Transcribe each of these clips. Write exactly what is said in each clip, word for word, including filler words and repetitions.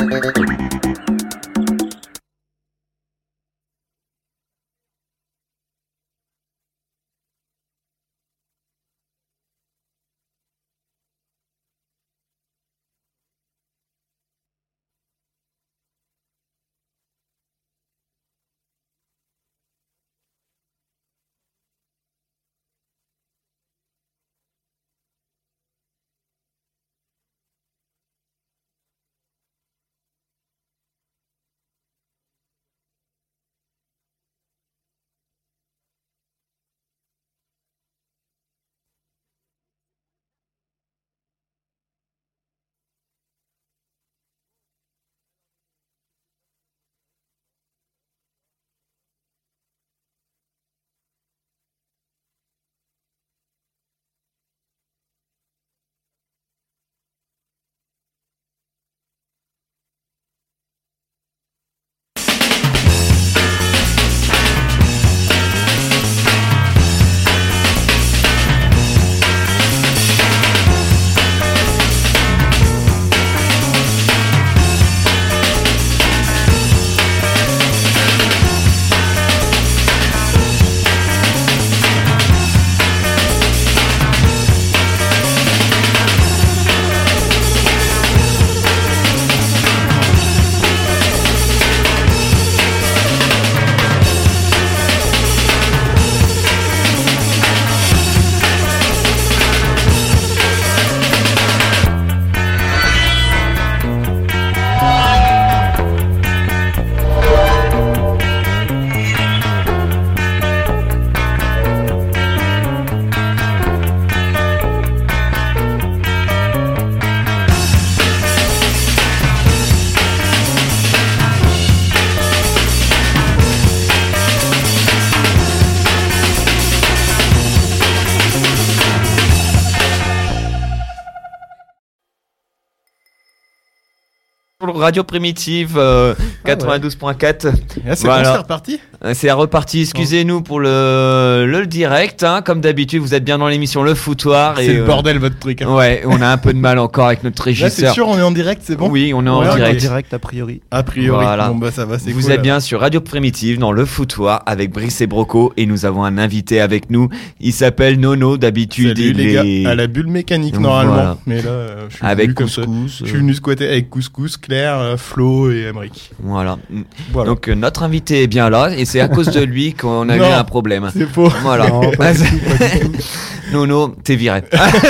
Radio Primitive euh, quatre-vingt-douze virgule quatre. Ah, c'est voilà. Bon, c'est reparti. C'est reparti. Excusez-nous pour le, le direct. Hein. Comme d'habitude, vous êtes bien dans l'émission Le Foutoir. C'est et, le bordel euh, votre truc. Hein. Ouais, on a un peu de mal encore avec notre régisseur. Là, c'est sûr, on est en direct, c'est bon. Oui, on est ouais, en direct. En direct a priori. A priori. Voilà. Bon bah ça va, c'est Vous cool, êtes là. bien sur Radio Primitive dans Le Foutoir avec Brice et Broco et nous avons un invité avec nous. Il s'appelle Nono. D'habitude, Salut il les est gars, à la bulle mécanique normalement. Voilà. Mais là, euh, je suis avec venu Couscous. Comme ça. Je suis venu squatter avec Couscous, Claire, euh, Flo et Emeric. Voilà. Voilà. Donc euh, notre invité est bien là et c'est à cause de lui qu'on a eu Non, un problème. C'est faux. Voilà. Non, pas du tout, pas du tout. Nono, t'es viré.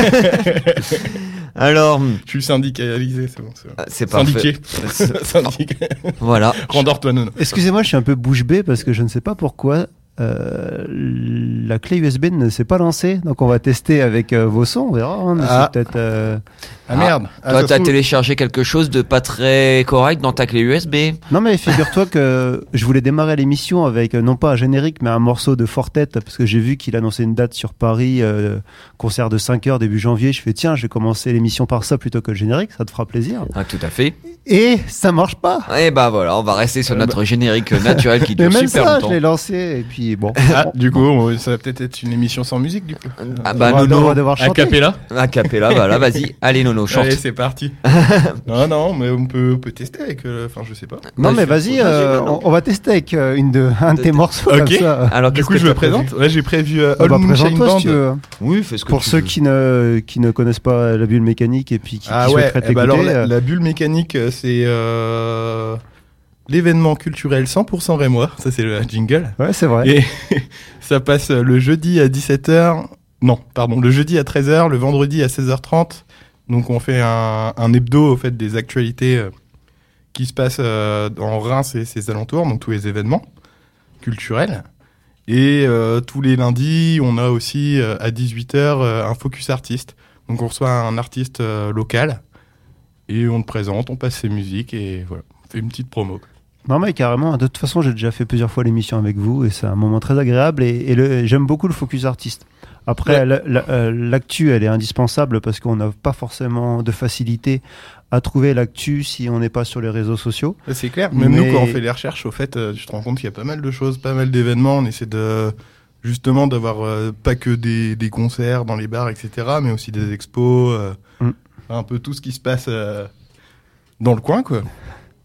Alors, Je suis syndicalisé, c'est bon. C'est, bon. c'est parfait. Syndiqué. Syndiqué. Voilà. Rendors-toi, Nono. Excusez-moi, je suis un peu bouche bée parce que je ne sais pas pourquoi euh, la clé U S B ne s'est pas lancée. Donc on va tester avec euh, vos sons, on verra. Hein, mais Ah. c'est peut-être. euh, Ah merde. Ah, Toi, ça t'as se trouve- téléchargé quelque chose de pas très correct dans ta clé U S B. Non mais figure-toi que je voulais démarrer l'émission avec euh, non pas un générique mais un morceau de Fortet parce que j'ai vu qu'il annonçait une date sur Paris, euh, concert de cinq heures début janvier. Je fais tiens, je vais commencer l'émission par ça plutôt que le générique, ça te fera plaisir. Ah, tout à fait. Et ça marche pas. Et bah voilà, on va rester sur Euh, notre générique naturel qui Mais dure même super ça, longtemps. je l'ai lancé et puis bon. Ah, du coup, on- ça va peut-être être une émission sans musique, du coup. Ah bah on va- on Nono, va devoir A chanter. cappella. a cappella, voilà, vas-y. Allez Nono, chante. Allez, c'est parti. non, non, mais on peut, on peut tester avec. euh, Enfin, je sais pas. Non mais Vas-y, vas-y, euh, vas-y, Nono. on, on va tester avec euh, une de, un de tes morceaux Ok. comme ça. Alors, Du qu'est-ce coup, que je me t'as prévu présente. Ouais, j'ai prévu euh, Ah All bah, Moonshine présente-toi Band. si tu veux. Oui, fais ce que Pour tu ceux veux. qui ne, qui ne connaissent pas la bulle mécanique et puis qui, Ah qui ouais, souhaiteraient eh bah t'écouter, alors la, euh, la bulle mécanique, euh, c'est euh, l'événement culturel cent pour cent rémois. Ça, c'est le jingle. ouais, c'est vrai. Et ça passe euh, le jeudi à dix-sept heures. Non, pardon, le jeudi à treize heures, le vendredi à seize heures trente. Donc, on fait un, un hebdo, au fait, des actualités euh, qui se passent euh, en Reims et ses alentours, donc tous les événements culturels. Et euh, tous les lundis, on a aussi euh, à dix-huit heures euh, un focus artiste. Donc, on reçoit un artiste euh, local et on le présente, on passe ses musiques et voilà, on fait une petite promo. Non mais carrément, de toute façon j'ai déjà fait plusieurs fois l'émission avec vous et c'est un moment très agréable et, et le, j'aime beaucoup le focus artiste. Après Ouais. la- la- euh, l'actu elle est indispensable parce qu'on n'a pas forcément de facilité à trouver l'actu si on n'est pas sur les réseaux sociaux. Ouais, c'est clair. Même Mais- nous, quand on fait les recherches, au fait, euh, tu te rends compte qu'il y a pas mal de choses, pas mal d'événements. On essaie de justement d'avoir euh, pas que des, des concerts dans les bars, et cetera, mais aussi des expos, euh, Mm. un peu tout ce qui se passe euh, dans le coin, quoi.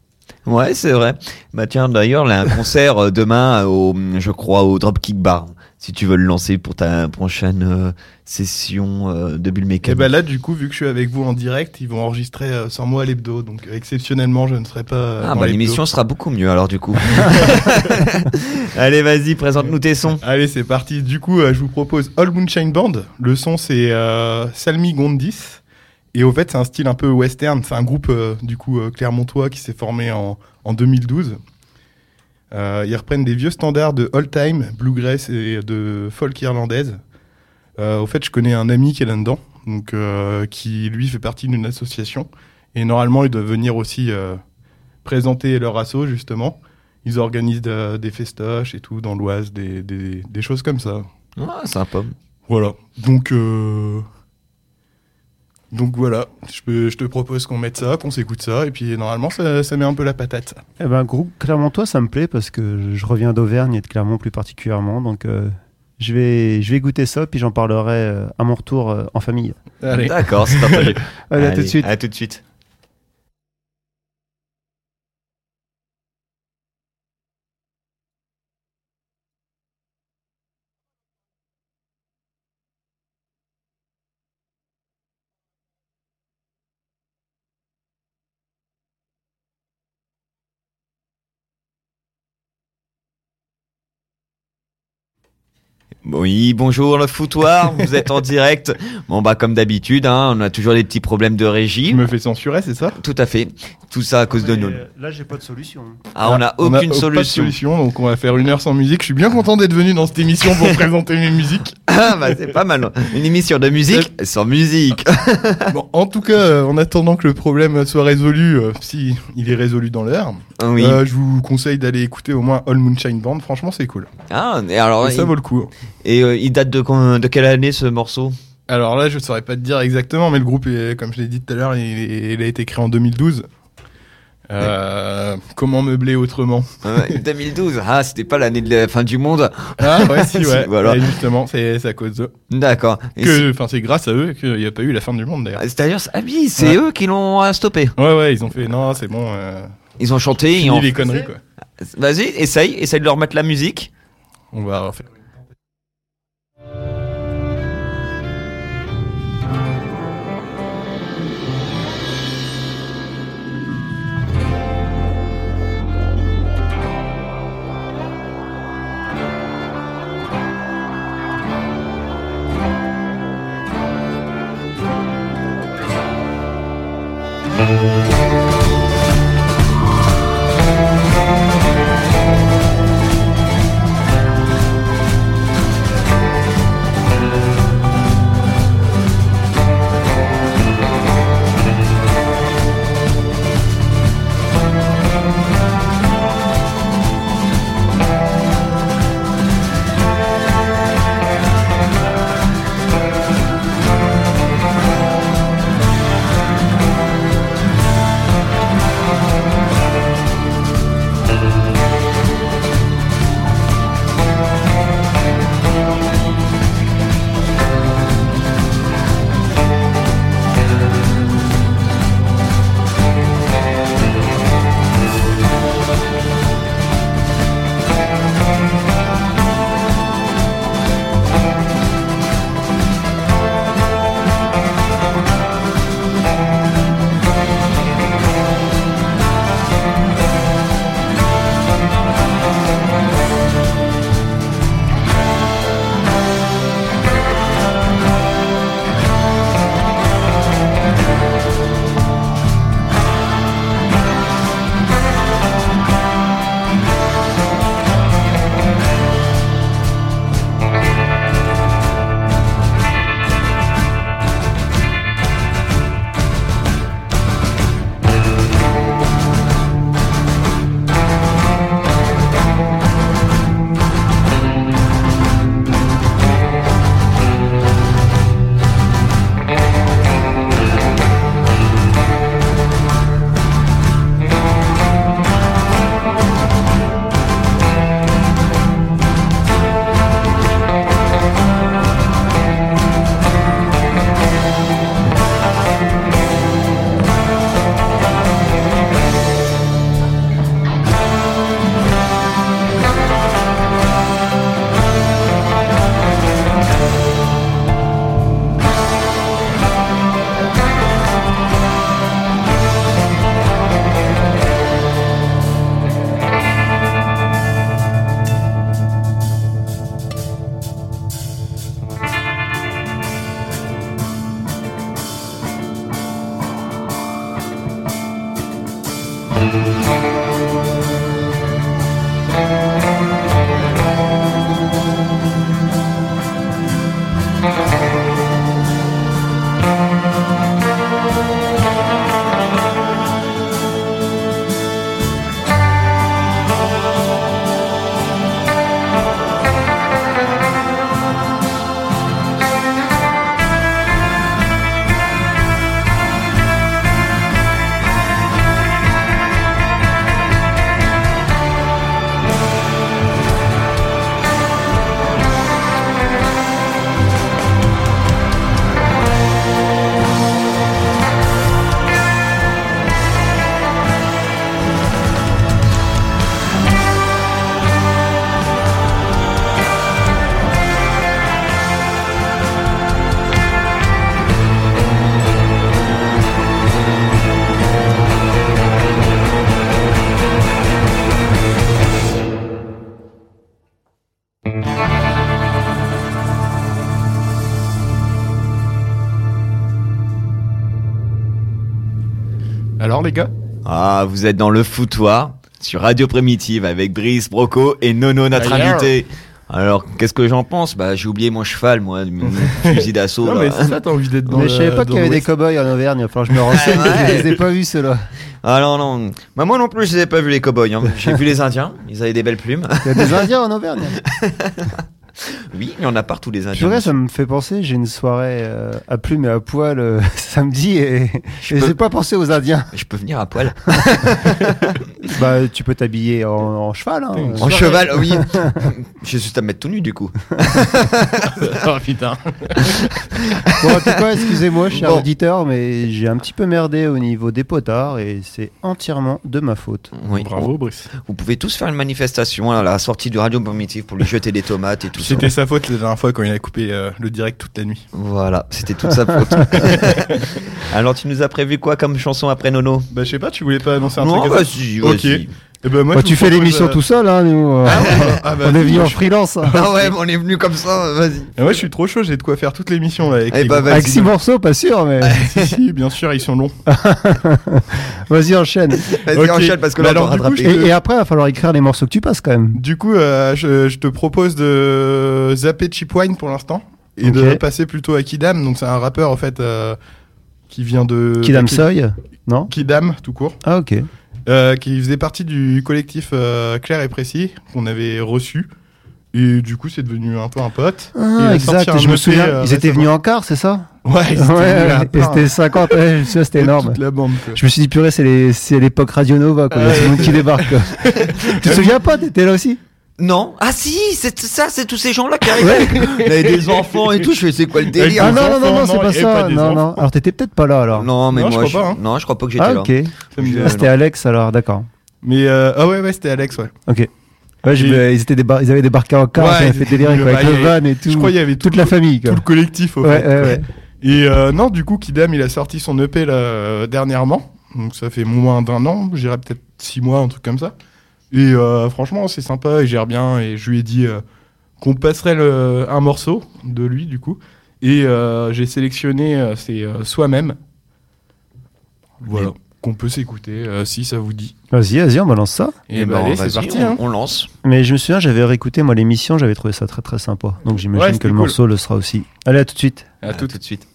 Ouais, c'est vrai. Bah tiens, d'ailleurs, il y a un concert euh, demain au, je crois, au Dropkick Bar. Si tu veux le lancer pour ta prochaine euh, session euh, de Bulle Et Mécanique. bah là, du coup, vu que je suis avec vous en direct, ils vont enregistrer euh, sans moi à l'hebdo. Donc euh, exceptionnellement, je ne serai pas. Euh, Ah dans bah l'hebdo. l'émission sera beaucoup mieux alors du coup. Allez, vas-y, présente-nous tes sons. Allez, c'est parti. Du coup, euh, je vous propose All Moonshine Band. Le son, c'est euh, Salmi Gondis. Et au fait, c'est un style un peu western. C'est un groupe, euh, du coup, euh, clermontois qui s'est formé en, en deux mille douze. Euh, ils reprennent des vieux standards de old time, bluegrass et de folk irlandaise. Euh, au fait, je connais un ami qui est là-dedans, donc, euh, qui, lui, fait partie d'une association. Et normalement, ils doivent venir aussi euh, présenter leur asso, justement. Ils organisent de- des festoches et tout dans l'Oise, des, des, des choses comme ça. Ah, sympa. Voilà. Donc, euh... donc voilà. Je, peux, je te propose qu'on mette ça, qu'on s'écoute ça, et puis normalement, ça, ça met un peu la patate. Eh ben, groupe Clermontois, ça me plaît parce que je reviens d'Auvergne et de Clermont plus particulièrement. Donc, euh, je, vais, je vais goûter ça, puis j'en parlerai euh, à mon retour euh, en famille. Allez. D'accord, c'est partagé. Allez, à tout de suite. À tout de suite. Oui, bonjour le foutoir, vous êtes en direct. Bon bah comme d'habitude, hein, on a toujours des petits problèmes de Je régie. me fais censurer, c'est ça? Tout à fait. Tout ça à cause de nous. Là, j'ai pas de solution. Ah, on n'a aucune a, Pas de solution. solution, donc on va faire une heure sans musique. Je suis bien content d'être venu dans cette émission pour présenter mes musiques. Ah bah c'est pas mal. Une émission de musique sans musique. Bon, en tout cas, euh, en attendant que le problème soit résolu, euh, si il est résolu dans l'heure, Oui. euh, je vous conseille d'aller écouter au moins All Moonshine Band. Franchement, c'est cool. Ah, et alors Et ça il, vaut le coup. et euh, il date de quand- de quelle année ce morceau? Alors là, je saurais pas te dire exactement, mais le groupe, est, comme je l'ai dit tout à l'heure, il, il a été créé en deux mille douze. Euh, comment meubler autrement? Ouais, deux mille douze. Ah, c'était pas l'année de la fin du monde. Ah ouais, si, ouais. Si, voilà. Et justement, c'est c'est à cause d'eux. D'accord. Et Que, enfin, c'est grâce à eux qu'il n'y a pas eu la fin du monde d'ailleurs. c'est- C'est-à-dire, ah oui, c'est Ouais. eux qui l'ont euh, stoppé. Ouais, ouais, ils ont fait non, c'est bon. Euh, Ils ont chanté. fini Ils ont... les conneries quoi. Vas-y, essaye, essaye de leur mettre la musique. On va refaire. Alors les gars, Ah, vous êtes dans le foutoir sur Radio Primitive avec Brice, Broco et Nono, notre Ah, yeah. invité. Alors, qu'est-ce que j'en pense? Bah, j'ai oublié mon cheval, moi, mon fusil d'assaut. non là. mais c'est ça, t'as envie d'être dans Mais le, je savais pas dans qu'il y avait des l'Ouest. cow-boys en Auvergne. Enfin, je me renseigne, Ouais. je les ai pas vus ceux-là. Ah non, non. Bah, moi non plus, je les ai pas vus, les cow-boys. Hein. J'ai vu les Indiens, ils avaient des belles plumes. Il y a des Indiens en Auvergne. Oui, il y en a partout, des Indiens. Purée, ça me fait penser, j'ai une soirée euh, à plumes et à poil euh, samedi et Je et peux- j'ai pas pensé aux Indiens. Je peux venir à poil. Bah, tu peux t'habiller en, en cheval. Hein. Une En soirée. cheval, oui. J'ai juste à me mettre tout nu, du coup. Oh putain. Bon, en tout cas, excusez-moi, cher Bon. auditeur, mais j'ai un petit peu merdé au niveau des potards et c'est entièrement de ma faute. Oui. Bravo Brice. Vous pouvez tous faire une manifestation à la sortie du Radio Primitive pour lui jeter des tomates et tout ça. C'était sa faute la dernière fois quand il a coupé euh, le direct toute la nuit. Voilà, c'était toute sa faute. Alors, tu nous as prévu quoi comme chanson après Nono? Bah je sais pas, tu voulais pas annoncer un Non, truc à ça vas-y, Ok. vas-y. Et ben moi Bah, je tu vous fais propose, l'émission euh, tout seul, hein, nous. euh, Ah ouais, ah bah, on est venu moi, en je- freelance. hein. Ah ouais, mais on est venu comme ça, vas-y. Et moi je suis trop chaud, j'ai de quoi faire toute l'émission là avec Eh les bah, groupes. vas-y. Avec six morceaux, pas sûr, mais Si, si, bien sûr, ils sont longs. vas-y, enchaîne. Vas-y, Ok. enchaîne parce que Bah là, on alors, doit du coup, rattraper. je- Et, et après, il va falloir écrire les morceaux que tu passes quand même. Du coup, euh, je, je te propose de zapper Cheap Wine pour l'instant et Ok. de passer plutôt à Kidam. Donc c'est un rappeur en fait euh, qui vient de Kidam de- Soy, non? Kidam tout court, Ah, ok. euh, qui faisait partie du collectif euh, Clair et Précis qu'on avait reçu. Et du coup, c'est devenu un peu un pote. Il Ah, a sorti exact. un Je me E P, souviens, euh, ils étaient récemment. venus en quart, c'est ça? Ouais, ils étaient Ouais, venus à ouais, et plein. c'était cinquante, ouais, je me souviens, c'était Et énorme. toute la bande. quoi. Je me suis dit, purée, c'est les- c'est l'époque Radio Nova, quoi. Il y a Ouais. tout le monde qui débarque, quoi. Tu te souviens pas, t'étais là aussi? Non. Ah si, c'est ça, c'est tous ces gens-là qui arrivent. avec- Il y avait des enfants et tout. Je fais, c'est quoi le délire? Ah des non, non, non, enfants, non, c'est non, pas et ça. pas des Non, non. enfants. Alors t'étais peut-être pas là, alors. Non, mais Non, je moi, crois pas, hein. non, je crois pas que j'étais Ah, là. ok. Ça me dit- Je- Ah, c'était Alex, alors, d'accord. Mais euh, ah ouais, ouais, c'était Alex, ouais. Ok. Ouais, je- Et- ils, étaient débar- ils avaient débarqué en car, Ouais, ils avaient ils fait étaient- délire quoi, bah, avec il y le avait- van et tout. Je crois qu'il y avait tout toute la famille, quoi. tout le collectif au Ouais, fait. ouais, ouais. Et euh, non, du coup, Kidam, il a sorti son E P là, euh, dernièrement. Donc ça fait moins d'un an, je dirais peut-être six mois, un truc comme ça. Et euh, franchement, c'est sympa, il gère bien. Et je lui ai dit euh, qu'on passerait le- un morceau de lui, du coup. Et euh, j'ai sélectionné, euh, c'est euh, Soi-même. Voilà, qu'on peut s'écouter euh, si ça vous dit. Vas-y, vas-y, on balance ça. Et, Eh bah, ben, allez, vas-y, c'est parti. on, hein. on lance. Mais je me souviens, j'avais réécouté moi l'émission, j'avais trouvé ça très très sympa. Donc j'imagine Ouais, que c'était le cool. morceau le sera aussi. Allez, à tout de suite. À À tout. tout de suite.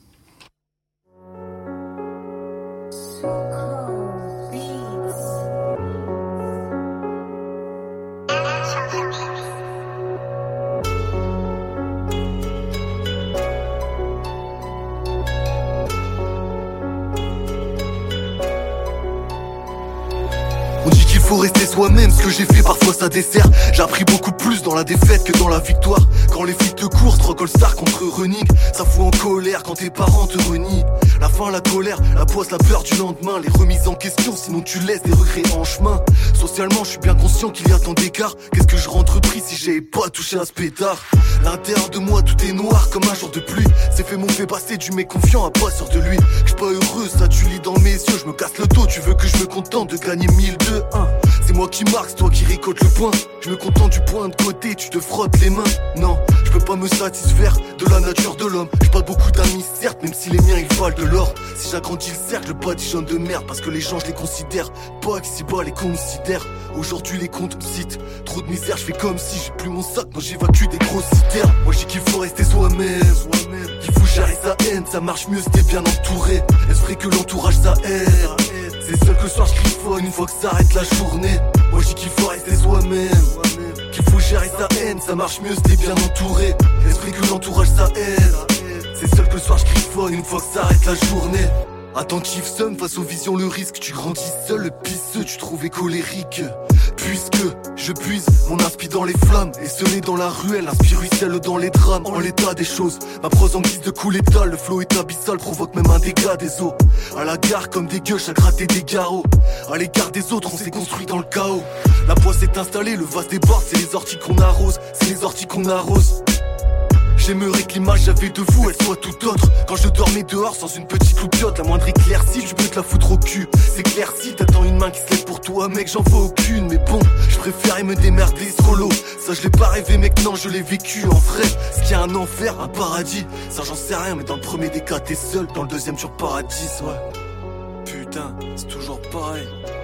On dit qu'il faut rester soi-même, ce que j'ai fait parfois ça dessert. J'ai appris beaucoup plus dans la défaite que dans la victoire. Quand les filles te courent, Rock All-Star contre Running, ça fout en colère quand tes parents te renient. La faim, la colère, la poisse, la peur du lendemain, les remises en question, sinon tu laisses des regrets en chemin. Socialement, je suis bien conscient qu'il y a tant d'écart. Qu'est-ce que je rentre pris si j'avais pas touché à ce pétard? L'intérieur de moi, tout est noir comme un jour de pluie. Ces faits m'ont fait passer du méconfiant à pas sûr de lui. Je suis pas heureux, ça tu lis dans mes yeux, je me casse le dos. Tu veux que je me contente de gagner mille deux, un. C'est moi qui marque, c'est toi qui récolte le point. Je me contente du point de côté, tu te frottes les mains. Non, je peux pas me satisfaire de la nature de l'homme. J'ai pas beaucoup d'amis certes, même si les miens ils valent de l'or. Si j'agrandis le cercle, pas jaune de merde, parce que les gens je les considère pas qu'ici bas les considèrent. Aujourd'hui les comptes me citent, trop de misère, je fais comme si j'ai plus mon sac, moi j'évacue des grosses citernes. Moi j'ai qu'il faut rester soi-même, qu'il faut gérer sa haine, ça marche mieux si t'es bien entouré. Est-ce vrai que l'entourage ça aide? C'est seul que le soir je griffonne une fois que ça arrête la journée. Moi j'ai qu'il faut rester soi-même, qu'il faut gérer sa haine, ça marche mieux si t'es bien entouré. Est-ce vrai que l'entourage ça aide? C'est seul que le soir je griffonne une fois que ça arrête la journée. Attentif somme face aux visions le risque. Tu grandis seul, le pisseux tu trouvais colérique. Puisque je puise mon inspi dans les flammes, et scellé dans la ruelle, inspire ruisselle dans les drames. En l'état des choses, ma prose en guise de coup létal. Le flow est abyssal, provoque même un dégât des eaux. À la gare comme des gueuches à gratter des garrots. À l'égard des autres on s'est construit dans le chaos. La poisse s'est installée, le vase déborde. C'est les orties qu'on arrose, c'est les orties qu'on arrose. J'aimerais que l'image j'avais de vous, elle soit tout autre. Quand je dormais dehors sans une petite loupiote, la moindre éclaircie, je peux te la foutre au cul. C'est clair si t'attends une main qui se lève pour toi, mec, j'en vois aucune. Mais bon, je préférais me démerder solo. Ça je l'ai pas rêvé, mec, non, je l'ai vécu en vrai. Ce qu'il y a un enfer, un paradis, ça j'en sais rien, mais dans le premier des cas t'es seul, dans le deuxième tu paradis, ouais. Putain, c'est toujours pareil.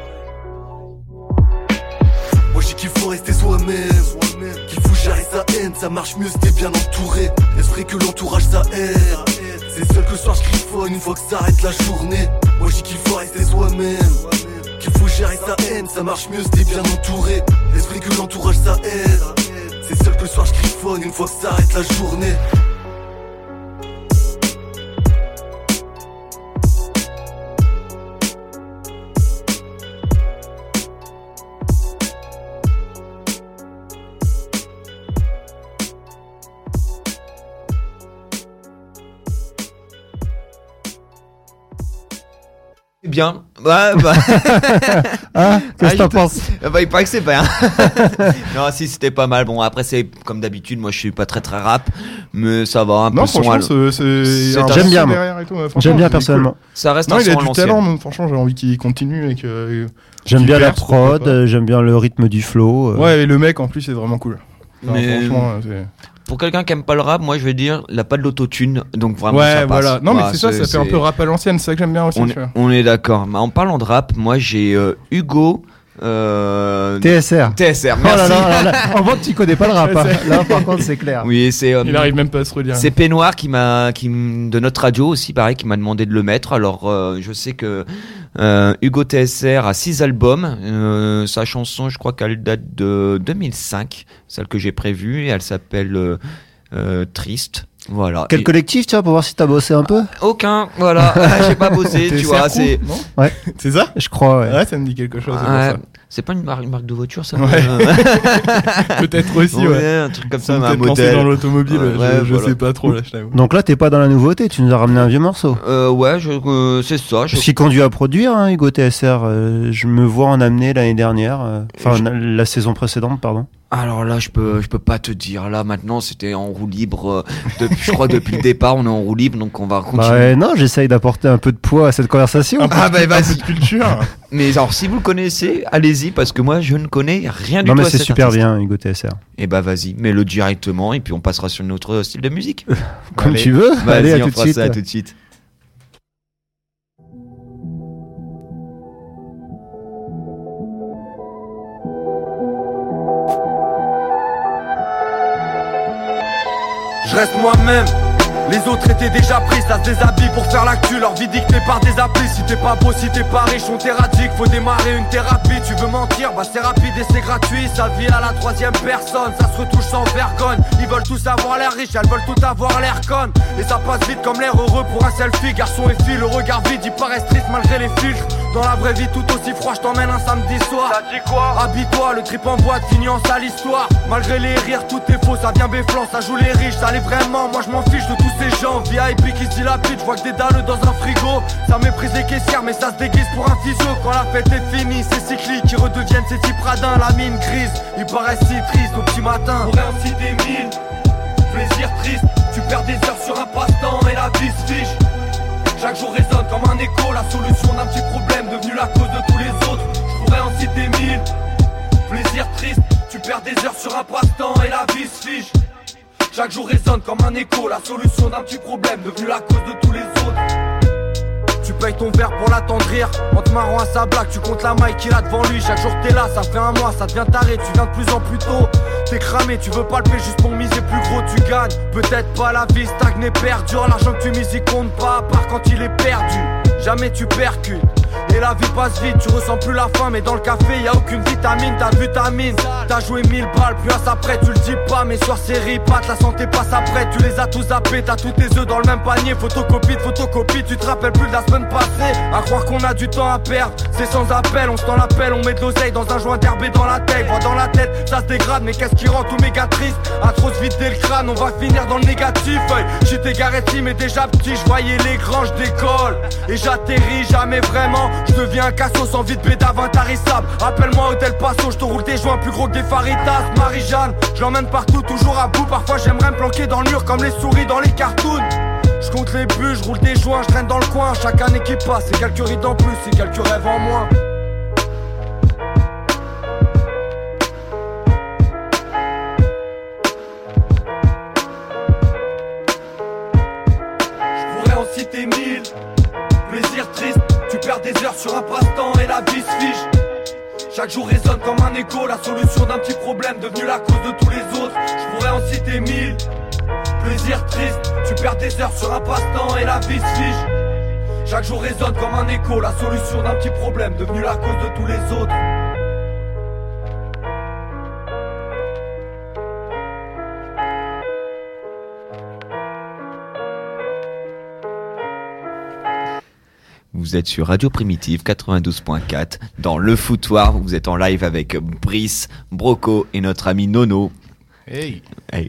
Moi j'ai qu'il faut rester soi-même, qu'il faut gérer sa haine, ça marche mieux si t'es bien entouré. Est-ce vrai que l'entourage ça aide? C'est seul que le soir je griffonne une fois que ça arrête la journée. Moi j'ai qu'il faut rester soi-même, qu'il faut gérer sa haine, ça marche mieux si t'es bien entouré. Est-ce vrai que l'entourage ça aide? C'est seul que le soir je griffonne une fois que ça arrête la journée. Bien. Ouais, bah. Ah, qu'est-ce que Ah, t'en penses? Bah, il paraît que c'est bien. Non, si, c'était pas mal. Bon, après, c'est comme d'habitude, moi, je suis pas très très rap, mais ça va un Non, peu son. franchement, c'est, c'est, C'est un un- son J'aime bien, moi. derrière et tout, ouais, franchement, J'aime bien c'est personnellement. cool. Ça reste Non, un il son a à du l'ancienne. talent, donc franchement, j'ai envie qu'il continue et que. J'aime qu'il bien la perce, pourquoi prod, pas. euh, j'aime bien le rythme du flow. euh. Ouais, et le mec en plus, c'est vraiment cool. Enfin, Mais- franchement, euh, c'est. Pour quelqu'un qui aime pas le rap, moi, je vais dire, il a pas de l'autotune, donc vraiment Ouais, ça passe. voilà. Non, mais Voilà, c'est ça, ça fait un c'est- peu rap à l'ancienne, c'est ça que j'aime bien aussi. On tu est, vois. on est d'accord. Mais en parlant de rap, moi, j'ai euh, Hugo. Euh... T S R. T S R, Oh merci. là là, là, là. On voit que tu connais pas le rap. hein. Là, par contre, c'est clair. Oui, c'est. euh, Il arrive même pas à se redire. C'est Peignoir qui m'a, qui m- de notre radio aussi, pareil, qui m'a demandé de le mettre. Alors, euh, je sais que euh, Hugo T S R a six albums. Euh, sa chanson, je crois qu'elle date de deux mille cinq, celle que j'ai prévue, et elle s'appelle euh, euh, Triste. Voilà. Quel Et- collectif, tu vois, pour voir si t'as bossé un peu? Aucun, voilà. J'ai pas bossé, T'es tu vois. Serpou, C'est. non Ouais. C'est ça? Je crois, ouais. Ouais, ça me dit quelque chose. c'est pour Ouais, ça. c'est pas une marque, une marque de voiture, ça. Ouais. Peut-être aussi, ouais. Ouais, un truc comme ça, Ça mais un peut-être lancé modèle. dans l'automobile, Ouais, je, ouais, je voilà. sais pas trop là, je t'avoue. Donc là, t'es pas dans la nouveauté, tu nous as ramené un vieux morceau. Euh, ouais, je, euh, c'est ça. Je... Parce qu'il conduit à produire, hein, Hugo T S R. euh, je me vois en amener l'année dernière. euh, Enfin, Je- la saison précédente, pardon. Alors là, je peux, je peux pas te dire. Là, maintenant, c'était en roue libre. euh, depuis, je crois depuis le départ, on est en roue libre, donc on va continuer. Bah, euh, non, j'essaye d'apporter un peu de poids à cette conversation. Un peu, Ah, bah, de- un vas-y. peu de culture. Mais alors, si vous le connaissez, allez-y, parce que moi, je ne connais rien du Non, tout. mais à c'est cet super artiste. bien, Hugo T S R. Et bah, vas-y, mets-le directement, et puis on passera sur notre style de musique. Comme Allez. tu veux. Allez, Vas-y, à on tout de fera suite. ça à tout de suite. Je reste moi-même. Les autres étaient déjà pris, ça se déshabille pour faire l'actu. Leur vie dictée par des applis. Si t'es pas beau, si t'es pas riche, on t'éradique. Faut démarrer une thérapie. Tu veux mentir, bah c'est rapide et c'est gratuit. Sa vie à la troisième personne, ça se retouche sans vergogne. Ils veulent tous avoir l'air riche, elles veulent tout avoir l'air conne. Et ça passe vite comme l'air heureux pour un selfie. Garçon et fille, le regard vide, ils paraissent tristes malgré les filtres. Dans la vraie vie tout aussi froid, je t'emmène un samedi soir. Ça dit quoi? Habille-toi, le trip en boîte finit en sale histoire. Malgré les rires, tout est faux, ça vient béflant, ça joue les riches, ça l'est vraiment. Moi je m'en fiche de tous ces gens V I P qui se dilapident, je vois que des dalles dans un frigo. Ça méprise les caissières mais ça se déguise pour un physio. Quand la fête est finie, c'est cyclique qui redeviennent ces types radins. La mine grise, ils paraissent si tristes au petit matin. Pour en citer mille, plaisir triste. Tu perds des heures sur un passe-temps et la vie se fiche. Chaque jour résonne comme un écho, la solution d'un petit problème devenu la cause de tous les autres. Je pourrais en citer mille, heures sur un passe-temps et la vie se fige. Chaque jour résonne comme un écho, la solution d'un petit problème devenue la cause de tous les autres. Tu payes ton verre pour l'attendrir, en te marrant à sa blague, tu comptes la maille qu'il a devant lui. Chaque jour t'es là, ça fait un mois, ça devient taré, tu viens de plus en plus tôt. T'es cramé, tu veux palper juste pour miser plus gros, tu gagnes. Peut-être pas la vie, stagné, perdure. L'argent que tu mises il compte pas, à part quand il est perdu. Jamais tu percutes, et la vie passe vite, tu ressens plus la faim. Mais dans le café y a aucune vitamine, t'as vu ta mine. T'as joué mille balles, plus à sa prête, tu le dis pas. Mais soir série, patte, la santé passe après. Tu les as tous zappés, t'as tous tes œufs dans le même panier. Photocopie de photocopie, tu te rappelles plus de la semaine passée. À croire qu'on a du temps à perdre, c'est sans appel. On se tend l'appel, on met de l'oseille dans un joint d'herbe et dans la tête. Voix dans la tête, ça se dégrade, mais qu'est-ce qui rend tout méga triste? À trop se vider le crâne, on va finir dans le négatif. J'étais garé mais déjà petit, je voyais les grands, je décolle. Et j'atterris jamais vraiment, je deviens un cassos sans vie de bédave intarissable. Appelle-moi Hôtel Passo, je te roule des joints plus gros que des faritas. Marie-Jeanne, je l'emmène partout, toujours à bout. Parfois j'aimerais me planquer dans le mur comme les souris dans les cartoons. Je compte les buts, je roule des joints, je traîne dans le coin. Chaque année qui passe, c'est quelques rides en plus, c'est quelques rêves en moins. Je pourrais en citer mille. Plaisir triste, tu perds des heures sur un passe-temps et la vie se fige. Chaque jour résonne comme un écho, la solution d'un petit problème devenue la cause de tous les autres. Je pourrais en citer mille. Plaisir triste, tu perds des heures sur un passe-temps et la vie se fige. Chaque jour résonne comme un écho, la solution d'un petit problème devenue la cause de tous les autres. Vous êtes sur Radio Primitive quatre-vingt-douze point quatre dans Le Foutoir. Vous êtes en live avec Brice, Broco et notre ami Nono. Hey, hey.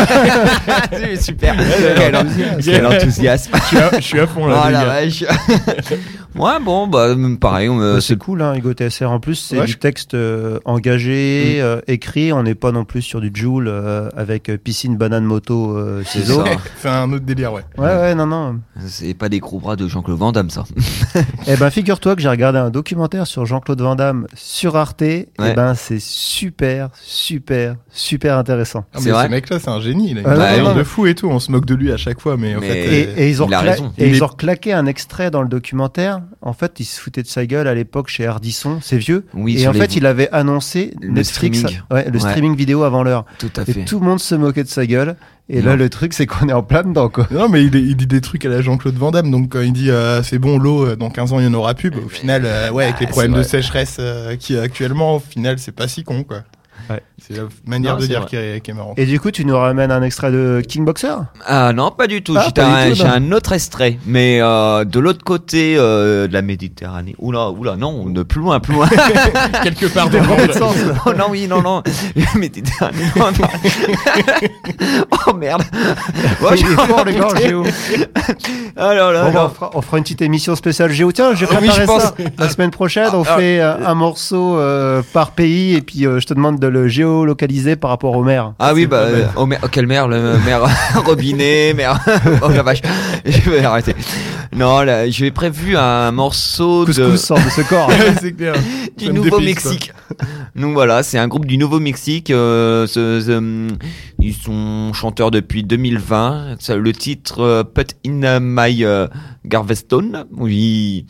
Super. Quel enthousiasme. Quel enthousiasme. Je suis à, je suis à fond là. Oh la vache. Ouais, bon, bah, pareil. On, euh, c'est, c'est cool, hein, Hugo T S R. En plus, c'est ouais, du je... texte euh, engagé, mmh. euh, écrit. On n'est pas non plus sur du Joule euh, avec piscine, banane, moto, euh, ciseaux. C'est un autre délire, ouais. Ouais, ouais, non, non. C'est pas des gros bras de Jean-Claude Van Damme, ça. Eh ben, figure-toi que j'ai regardé un documentaire sur Jean-Claude Van Damme sur Arte. Ouais. Eh ben, c'est super, super, super intéressant. Ah, c'est vrai. Ce mec-là, c'est un génie. Il a une ouais, talent de fou et tout. On se moque de lui à chaque fois, mais en mais fait. Et, euh, et ils ont, il a recla- raison. et il ils est... ont reclaqué un extrait dans le documentaire. En fait, il se foutait de sa gueule à l'époque chez Ardisson. C'est vieux. Oui, et en les... fait, il avait annoncé le Netflix, streaming. Ouais, le ouais. streaming vidéo avant l'heure. Tout à et fait. tout le monde se moquait de sa gueule. Et non. là, le truc, c'est qu'on est en plein dedans, quoi. Non, mais il, il dit des trucs à la Jean-Claude Van Damme. Donc, quand il dit euh, c'est bon, l'eau, dans quinze ans, il y en aura plus. Bah, au final, euh, ouais, avec ah, les problèmes de sécheresse euh, qu'il y a actuellement, au final, c'est pas si con, quoi. Ouais. C'est la manière non, de dire qui est, qui est marrante. Et du coup, tu nous ramènes un extrait de King Boxer ? Ah non, pas du tout. Ah, j'ai, pas un, du tout, j'ai un autre extrait, mais euh, de l'autre côté euh, de la Méditerranée. Oula, oula, non, de plus loin, plus loin. Quelque part dans le sens. Oh non, oui, non, non. La Méditerranée. Non, non. Oh merde. Oh, il est fort, le gars, Géo. Alors là, bon, bah, on, fera, on fera une petite émission spéciale Géo. Tiens, j'ai préparé oui, ça. La semaine prochaine, on ah, fait ah, un, un morceau euh, par pays et puis euh, je te demande de le géolocaliser par rapport au maire. Ah oui, bah, euh, au maire, quel maire, le maire robinet, maire. Oh la vache, je vais arrêter. Non, là, j'ai prévu un morceau Couscous de. sort de ce corps. C'est clair. Du Nouveau-Mexique. Donc voilà, c'est un groupe du Nouveau-Mexique. Euh, ce, ce, ils sont chanteurs depuis deux mille vingt. Le titre euh, Put in My uh, Garvestone. Oui.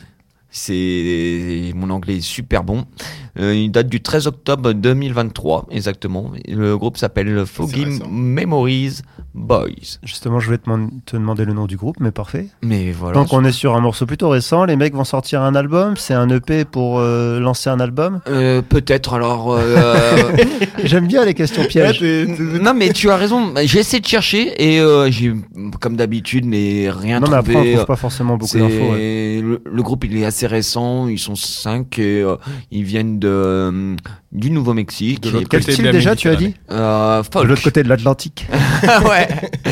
C'est mon anglais est super bon. Euh, il date du treize octobre deux mille vingt-trois exactement. Le groupe s'appelle Foggy Memories Boys. Justement, je voulais te, man- te demander le nom du groupe, mais parfait. Mais voilà. Donc on est sur un morceau plutôt récent. Les mecs vont sortir un album. C'est un E P pour euh, lancer un album. Euh, peut-être. Alors. Euh, J'aime bien les questions pièges. Non, mais tu as raison. J'ai essayé de chercher et euh, j'ai, comme d'habitude, mais rien non, trouvé. Non, mais après on trouve pas forcément beaucoup c'est... d'infos. Ouais. Le, le groupe il est assez récent. Ils sont cinq et euh, ils viennent de euh, du Nouveau-Mexique. De l'autre côté Quel style de déjà tu as dit euh, folk. De l'autre côté de l'Atlantique. Ouais.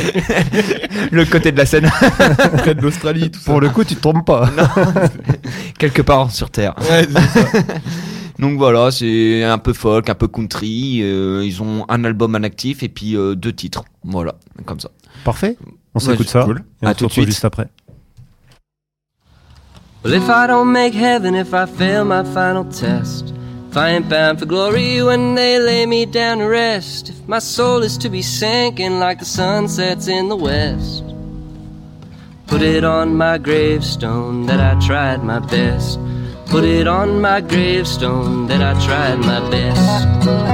Le côté de la Seine. Près de l'Australie, tout ça. Pour le coup, tu te trompes pas. Non. Quelque part sur Terre. Ouais, c'est ça. Donc voilà, c'est un peu folk, un peu country. Euh, ils ont un album en actif et puis euh, deux titres. Voilà, comme ça. Parfait. On ouais, s'écoute ça. Cool. Et à on tout se de suite. Juste après. Well, if I don't make heaven, if I fail my final test, if I ain't bound for glory when they lay me down to rest. If my soul is to be sinking like the sun sets in the west, put it on my gravestone that I tried my best. Put it on my gravestone that I tried my best.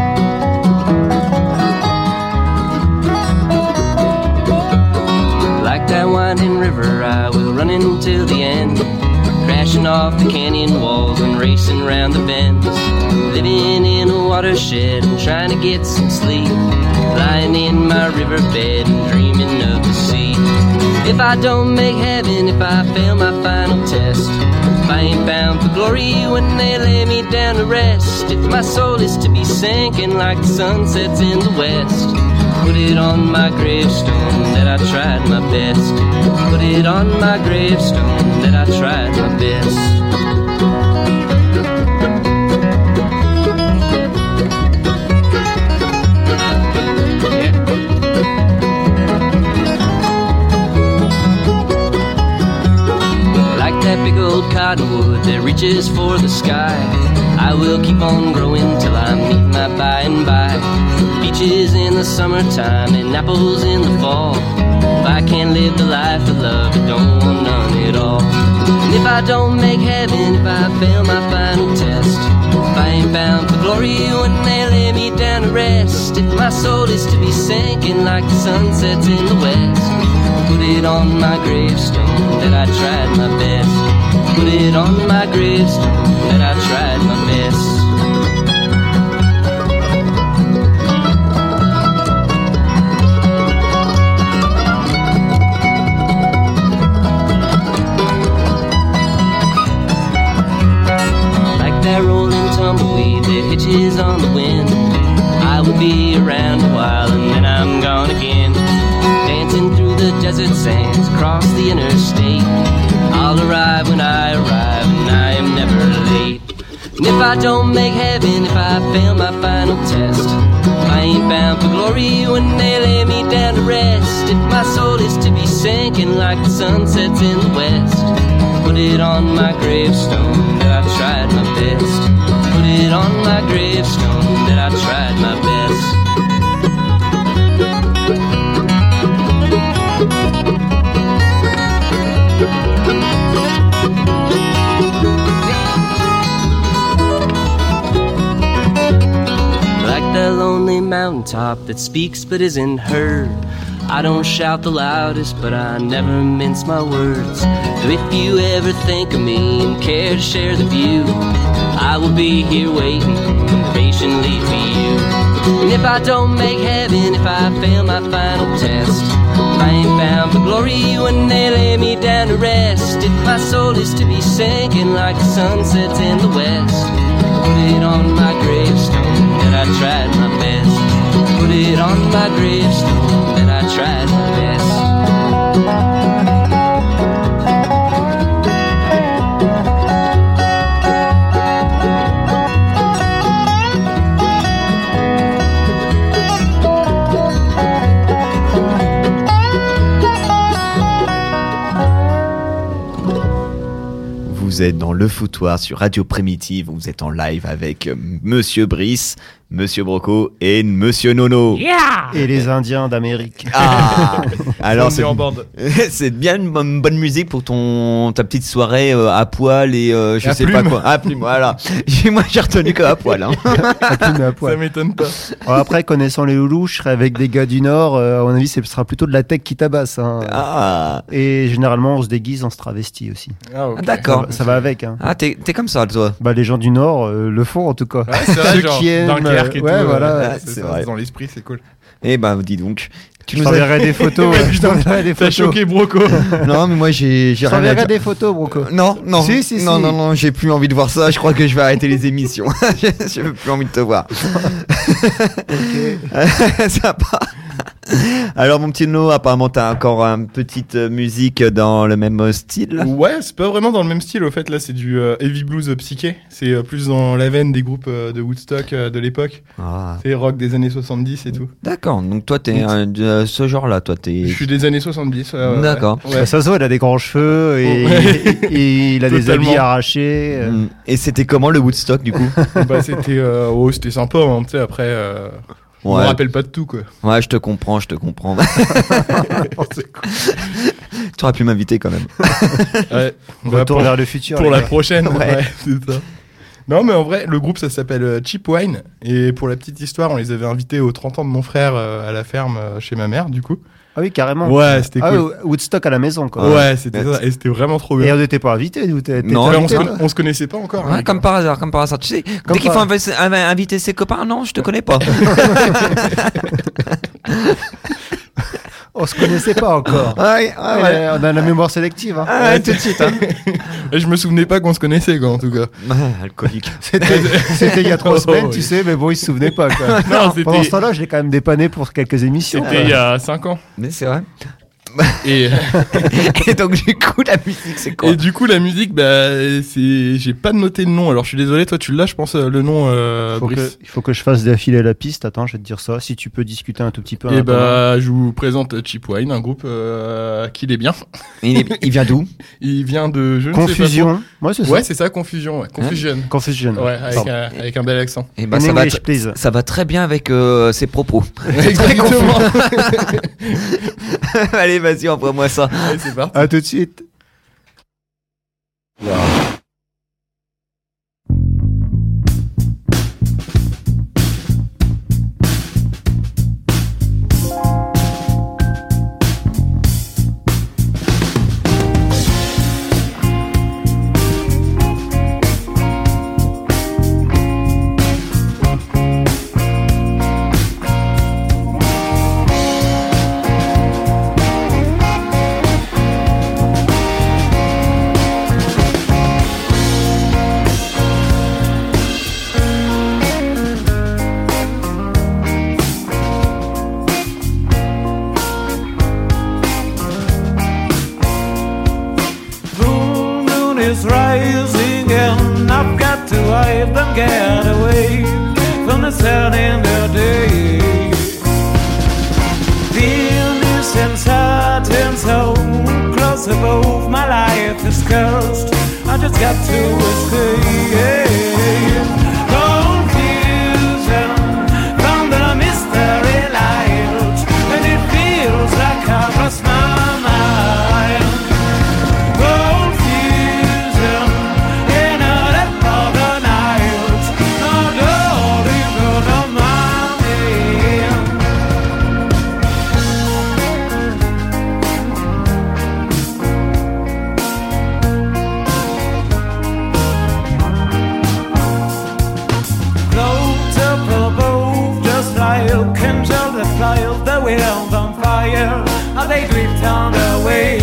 Like that winding river, I will run until the end, crashing off the canyon walls and racing round the bends, living in a watershed and trying to get some sleep, lying in my riverbed and dreaming of the sea. If I don't make heaven, if I fail my final test, if I ain't bound for glory when they lay me down to rest, if my soul is to be sinking like the sun sets in the west, put it on my gravestone that I tried my best. Put it on my gravestone that I tried my best. That big old cottonwood that reaches for the sky, I will keep on growing till I meet my by and by. Peaches in the summertime and apples in the fall. If I can't live the life of love, I don't want none at all. And if I don't make heaven, if I fail my final test, if I ain't bound for glory when they lay me down to rest, if my soul is to be sinking like the sun sets in the west, put it on my gravestone that I tried my best. Put it on my gravestone that I tried my best. Like that rolling tumbleweed that hitches on the wind, I will be around a while and then I'm gone again, dancing through the desert sands across the interstate. I'll arrive when I arrive and I am never late. And if I don't make heaven, if I fail my final test, if I ain't bound for glory when they lay me down to rest, if my soul is to be sinking like the sun sets in the west, put it on my gravestone that I tried my best. Put it on my gravestone that I tried my best. Like that lonely mountaintop that speaks but isn't heard, I don't shout the loudest, but I never mince my words. So if you ever think of me and care to share the view, I will be here waiting patiently for you. And if I don't make heaven, if I fail my final test, if I ain't bound for glory when they lay me down to rest, if my soul is to be sinking like the sun sets in the west, put it on my gravestone that I tried my best. Put it on my gravestone that I tried my best. Vous êtes dans Le Foutoir sur Radio Primitive. Vous êtes en live avec Monsieur Brice, Monsieur Broco et Monsieur Nono. Yeah et les Indiens d'Amérique. Ah alors c'est, en bande. c'est bien une bonne, bonne musique pour ton ta petite soirée euh, à poil et euh, je à sais plume. pas quoi. À plume, voilà. Moi j'ai retenu que à poil. Hein. À plume et à poil. Ça m'étonne pas. Alors après, connaissant les loulous, je serais avec des gars du Nord. Euh, à mon avis, ce sera plutôt de la tech qui tabasse. Hein. Ah, Et généralement, on se déguise, on se travestit aussi. Ah, ok. Ah, d'accord. Ça, ça va avec. Hein. ah t'es, t'es comme ça toi. Bah, les gens du Nord euh, le font en tout cas. Ouais, c'est vrai, Ceux genre, qui aiment, Dunkerque et ouais, tout. voilà. euh, Ouais, c'est c'est ça, vrai. dans l'esprit, c'est cool. Eh ben dis donc. Tu Je nous as... t'enverrai des photos. ouais, je t'enverrai des T'as photos. choqué Broco. Non mais moi j'ai j'ai Je rien à t'enverrai dire. des photos, Broco. Euh, Non, non, Si, si, non, si. non, non, j'ai plus envie de voir ça. Je crois que je vais arrêter les émissions. J'ai plus envie de te voir. Ça va. Alors mon petit No, apparemment t'as encore une petite musique dans le même style. Ouais, c'est pas vraiment dans le même style. Au fait, là, c'est du euh, heavy blues euh, psyché. C'est euh, plus dans la veine des groupes euh, de Woodstock euh, de l'époque. Ah. C'est rock des années soixante-dix et tout. D'accord, donc toi t'es euh, de ce genre-là, toi t'es. Je suis des années soixante-dix. Ouais, ouais, D'accord. Ouais. Bah, ça se voit, il a des grands cheveux et, Ouais. et- et il a des Totalement. habits arrachés. euh. Mm. Et c'était comment le Woodstock du coup? Bah, c'était, euh, oh, c'était sympa. Hein, tu sais, après, euh, je me Ouais. rappelle pas de tout, quoi. Ouais, je te comprends, je te comprends. Tu aurais pu m'inviter quand même. Ouais. Bah, Retour pour vers le futur. pour les la gars. prochaine. Ouais. Ouais, c'est ça. Non, mais en vrai, le groupe, ça s'appelle euh, Cheap Wine. Et pour la petite histoire, on les avait invités aux trente ans de mon frère euh, à la ferme euh, chez ma mère, du coup. Ah oui, carrément. Ouais, c'était Ah cool. oui, Woodstock à la maison, quoi. Ouais, c'était ça. Et c'était vraiment trop Et bien. on n'était pas invités, nous. t'es- t'étais Non, Ouais, on, invité, se, toi on se connaissait pas encore. hein, Ouais, comme par hasard, comme par hasard. Tu sais, Comme dès qu'il faut par- invi- invi- inviter ses copains, non, je te connais pas. On se connaissait pas encore. Ouais, ouais, Ouais, ouais. On a la mémoire sélective. Hein. Ah ouais, tout de suite. Hein. Et je me souvenais pas qu'on se connaissait, quoi, en tout cas. Ouais, alcoolique. C'était c'était il y a trois Oh, semaines, oui. tu sais, mais bon, il se souvenait pas. Quoi. Non, c'était- Pendant ce temps-là, je l'ai quand même dépanné pour quelques émissions. C'était il y a cinq ans. Mais c'est vrai. Et, Et donc du coup, la musique, c'est quoi? et du coup, la musique, bah, c'est, j'ai pas noté le nom. Alors, je suis désolé, toi, tu l'as, je pense, euh, le nom, euh, Il faut, que, Brice. il faut que je fasse défiler la piste. Attends, je vais te dire ça. Si tu peux discuter un tout petit peu. en Et attendant. bah, je vous présente Cheap Wine, un groupe euh, qui l'est bien. il, est- il vient d'où? Il vient de, je ne sais Confusion. Ouais, c'est pas. ça. Ouais, c'est ça, Confusion. Ouais. Confusion. Confusion. Ouais, avec Pardon. un, avec un bel accent. Et bah, In ça va, English, tr- please. ça va très bien avec euh, ses propos. Exactement. Allez, vas-y, envoie-moi ça. Allez, c'est parti. À tout de suite. Full moon is rising and I've got to hide and get away from the sun and the day. Feeling is uncertain, so close above my life is cursed. I just got to escape. Confusion from the mystery light, and it feels like I've lost my mind. Confusion in a depth of the night. No door even of my name. Float up above, just like angels that fly up the wind on fire. How they drift on the way.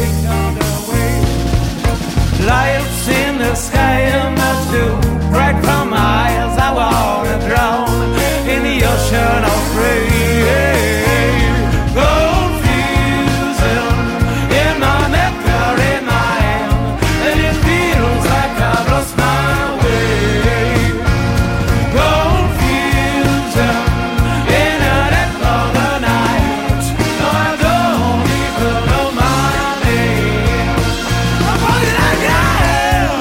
Lights in the sky are much too bright from my eyes. I wanna drown in the ocean of rain. Confusion in my mercury mind, and it feels like I've lost my way. Confusion in a depth of the night. No, I don't even know my name. I'm falling like I am.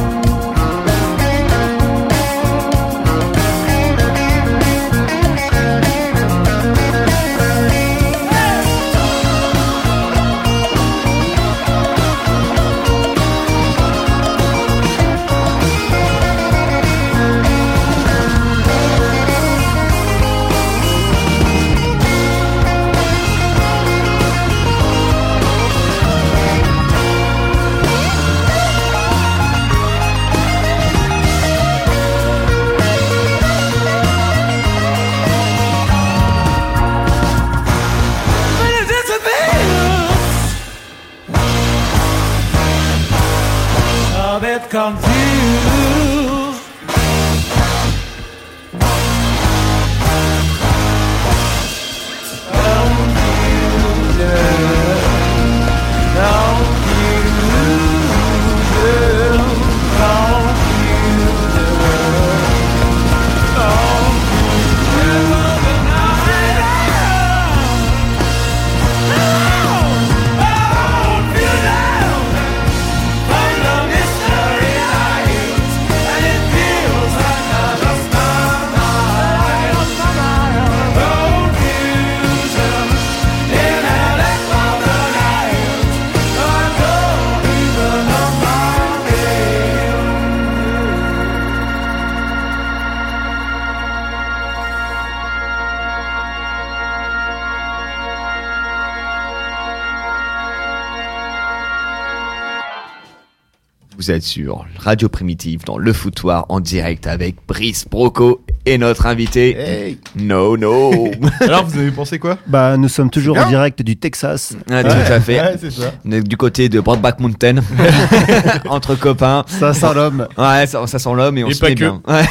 But it disappears. A bit confused. Um, Vous êtes sur Radio Primitive dans le foutoir en direct avec Brice Broco et notre invité. Hey. No, no. Alors, vous avez pensé quoi? Bah, nous sommes toujours C'est en bien. direct du Texas. Ah, tout à fait. Ouais, c'est ça. On est du côté de Broadback Mountain. Entre copains. Ça sent l'homme. Ouais, ça, ça sent l'homme et on Et se pas met que. bien. Ouais.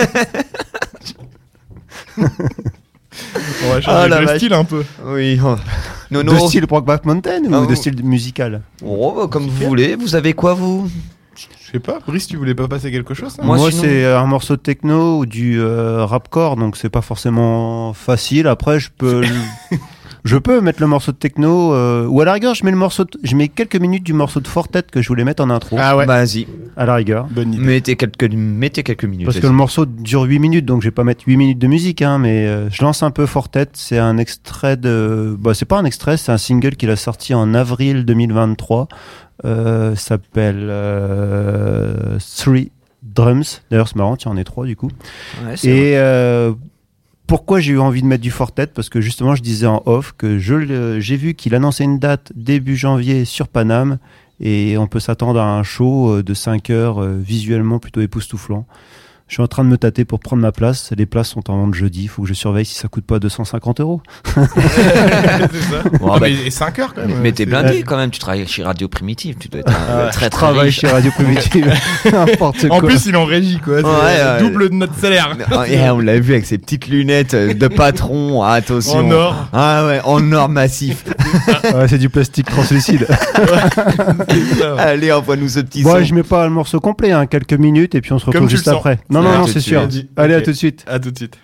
On va changer Ah, la le vache. style un peu. Oui. oh. No, De no. style Brokeback Mountain ou Ah, de oui. style musical? Oh, bah, comme vous voulez. Vous avez quoi, vous? Je sais pas. Brice, tu voulais pas passer quelque chose hein? Moi, Moi, sinon- c'est un morceau de techno ou du euh, rapcore, donc c'est pas forcément facile. Après, je peux, le- je peux mettre le morceau de techno, euh, ou à la rigueur, je mets le morceau, de- je mets quelques minutes du morceau de Fortet que je voulais mettre en intro. Ah ouais. Vas-y. À la rigueur. Bonne idée. Mettez quelques, mettez quelques minutes. Parce que vas-y. le morceau dure huit minutes, donc je vais pas mettre huit minutes de musique, hein, mais euh, je lance un peu Fortet. C'est un extrait de. Bah, c'est pas un extrait, c'est un single qu'il a sorti en avril deux mille vingt-trois. Euh, s'appelle euh, Three Drums. D'ailleurs, c'est marrant, tiens, on est trois du coup. Ouais, c'est vrai. Et euh, pourquoi j'ai eu envie de mettre du Fortet? Parce que justement, je disais en off que je le- j'ai vu qu'il annonçait une date début janvier sur Paname. Et on peut s'attendre à un show euh, de cinq heures euh, visuellement plutôt époustouflant. Je suis en train de me tâter pour prendre ma place. Les places sont en vente jeudi. Il faut que je surveille si ça coûte pas deux cent cinquante euros. c'est ça. Bon, Ah, bah, mais et cinq heures quand même. Mais t'es c'est- blindé quand même, tu travailles chez Radio Primitive, tu dois être un très je très travaille riche. chez Radio Primitive. N'importe quoi. En plus, il est en régie quoi. C'est Ouais, c'est ouais. double de notre salaire. Et on l'a vu avec ses petites lunettes de patron, attention. En or. Ah ouais, en or massif. Ouais, c'est du plastique translucide. C'est ça, ouais. Allez, envoie-nous ce petit Bon, son. je mets pas le morceau complet, hein, quelques minutes et puis on se retrouve Comme tu juste le sens. après. Non, À non, non, tout c'est de sûr. suite. Allez, à Ok. tout de suite. À tout de suite.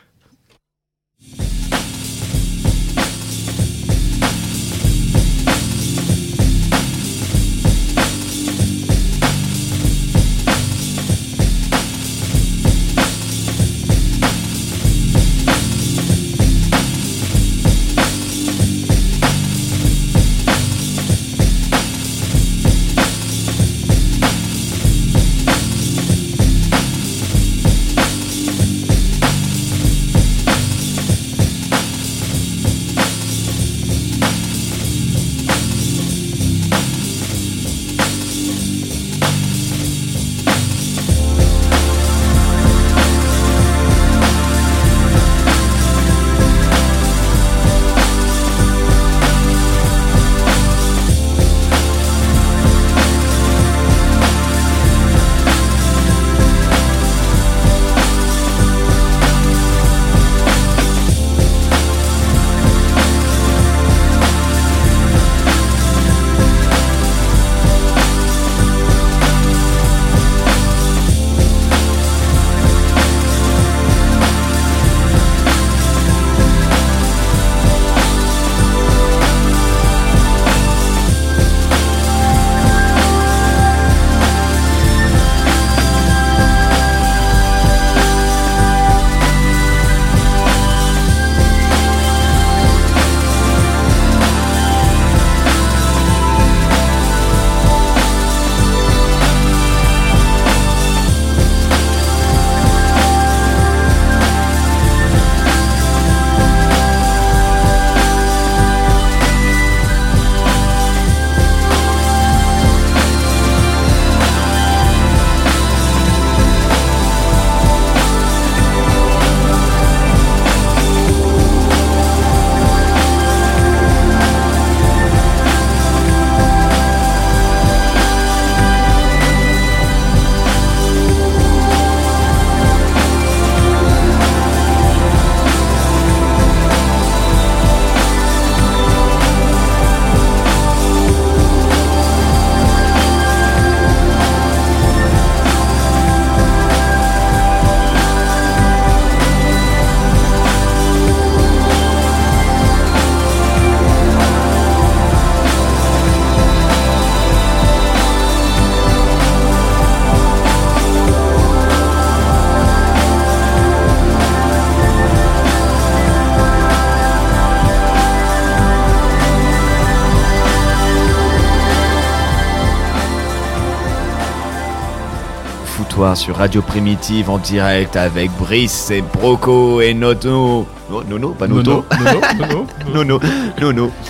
Foutoir sur Radio Primitive en direct avec Brice et Broco et Nono. Oh, Nono, pas Noto. Nono, Nono, Nono. Nono, Nono.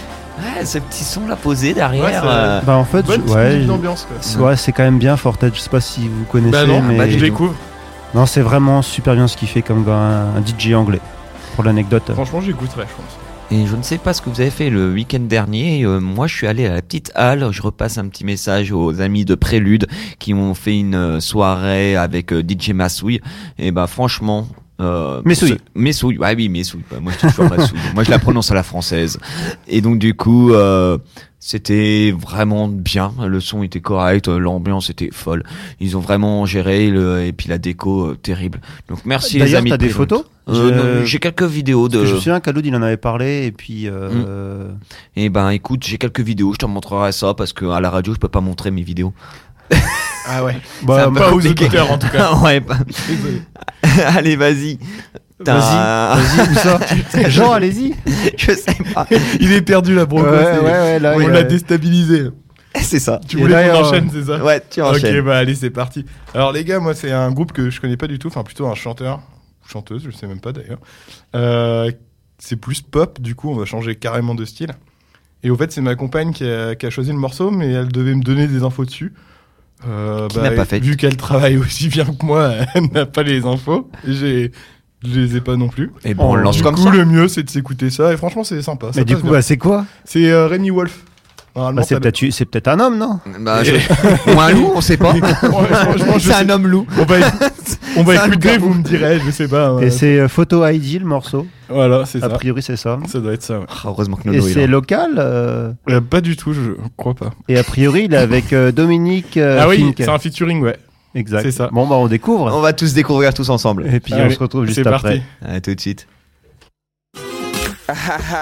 Ouais, ce petit son là posé derrière. Ouais, ça- euh, Bah en fait, Bonne je- petite ouais, musique je- d'ambiance, quoi. c'est- ouais, c'est quand même bien Fortet. Je sais pas si vous connaissez, Bah non, mais bah, je découvre. non, c'est vraiment super bien ce qu'il fait comme un, un D J anglais. Pour l'anecdote. Franchement, j'écouterais, je pense. Et je ne sais pas ce que vous avez fait le week-end dernier. Euh, moi, je suis allé à la petite halle. Je repasse un petit message aux amis de Prélude qui ont fait une euh, soirée avec euh, D J Massouille. Et bah, franchement. Euh, Messouille. ce- Messouille. Ouais, oui, Messouille. Bah, moi, je dis toujours Massouille. Moi, je la prononce à la française. Et donc, du coup, euh, c'était vraiment bien. Le son était correct. euh, L'ambiance était folle. Ils ont vraiment géré le, et puis la déco, euh, terrible. Donc, merci les D'ailleurs, amis. t'as de des Prélude. photos Euh, Je- non, J'ai quelques vidéos Parce que de. je me souviens qu'Aloud il en avait parlé et puis. Euh, Eh ben, écoute, j'ai quelques vidéos, je te montrerai ça parce que à la radio, je peux pas montrer mes vidéos. Ah ouais. bah, C'est un peu Pas aux compliqué. auditeurs, en tout cas. Ouais, pas- Allez, vas-y. T'as- Vas-y, où ça Jean, allez-y. Je sais pas. Il est perdu, la Broco. Ouais, c'est- ouais, ouais, là, On il y a- l'a déstabilisé. C'est ça. Tu Et voulais là, qu'on euh, enchaîne, c'est ça? Ouais, tu enchaînes. Ok, bah allez, c'est parti. Alors les gars, moi c'est un groupe que je connais pas du tout, enfin plutôt un chanteur, ou chanteuse, je sais même pas d'ailleurs. Euh, c'est plus pop, du coup on va changer carrément de style. Et au fait c'est ma compagne qui a, qui a choisi le morceau, mais elle devait me donner des infos dessus. Euh, Qui n'a pas fait. Vu qu'elle travaille aussi bien que moi, elle n'a pas les infos. J'ai, je les ai pas non plus. Et bon, on le lance du comme coup, ça. le mieux c'est de s'écouter ça, et franchement c'est sympa. ça Mais du passe coup, bien. bah, c'est quoi C'est euh, Rémi Wolf. Normalement, Bah, c'est ça peut-être c'est peut-être un homme, non Bah, je... Ou un loup, on sait pas. Ouais, franchement, je C'est sais- un homme loup. On va, éc- on va C'est un écouter, loup. vous me direz, je sais pas. Et ouais. c'est euh, Photo I D le morceau. Voilà, c'est A ça. priori, c'est ça. Ça doit être ça, ouais. Ah, heureusement que Et Nono est c'est là. local. euh, Euh, pas du tout, je crois pas. Et a priori, il est avec euh, Dominique euh, ah oui, Fink. c'est un featuring, ouais. Exact. c'est ça. Bon, bah, on découvre. On va tous découvrir tous ensemble. Et puis, on Allez, se retrouve juste c'est après. parti. À tout de suite. oh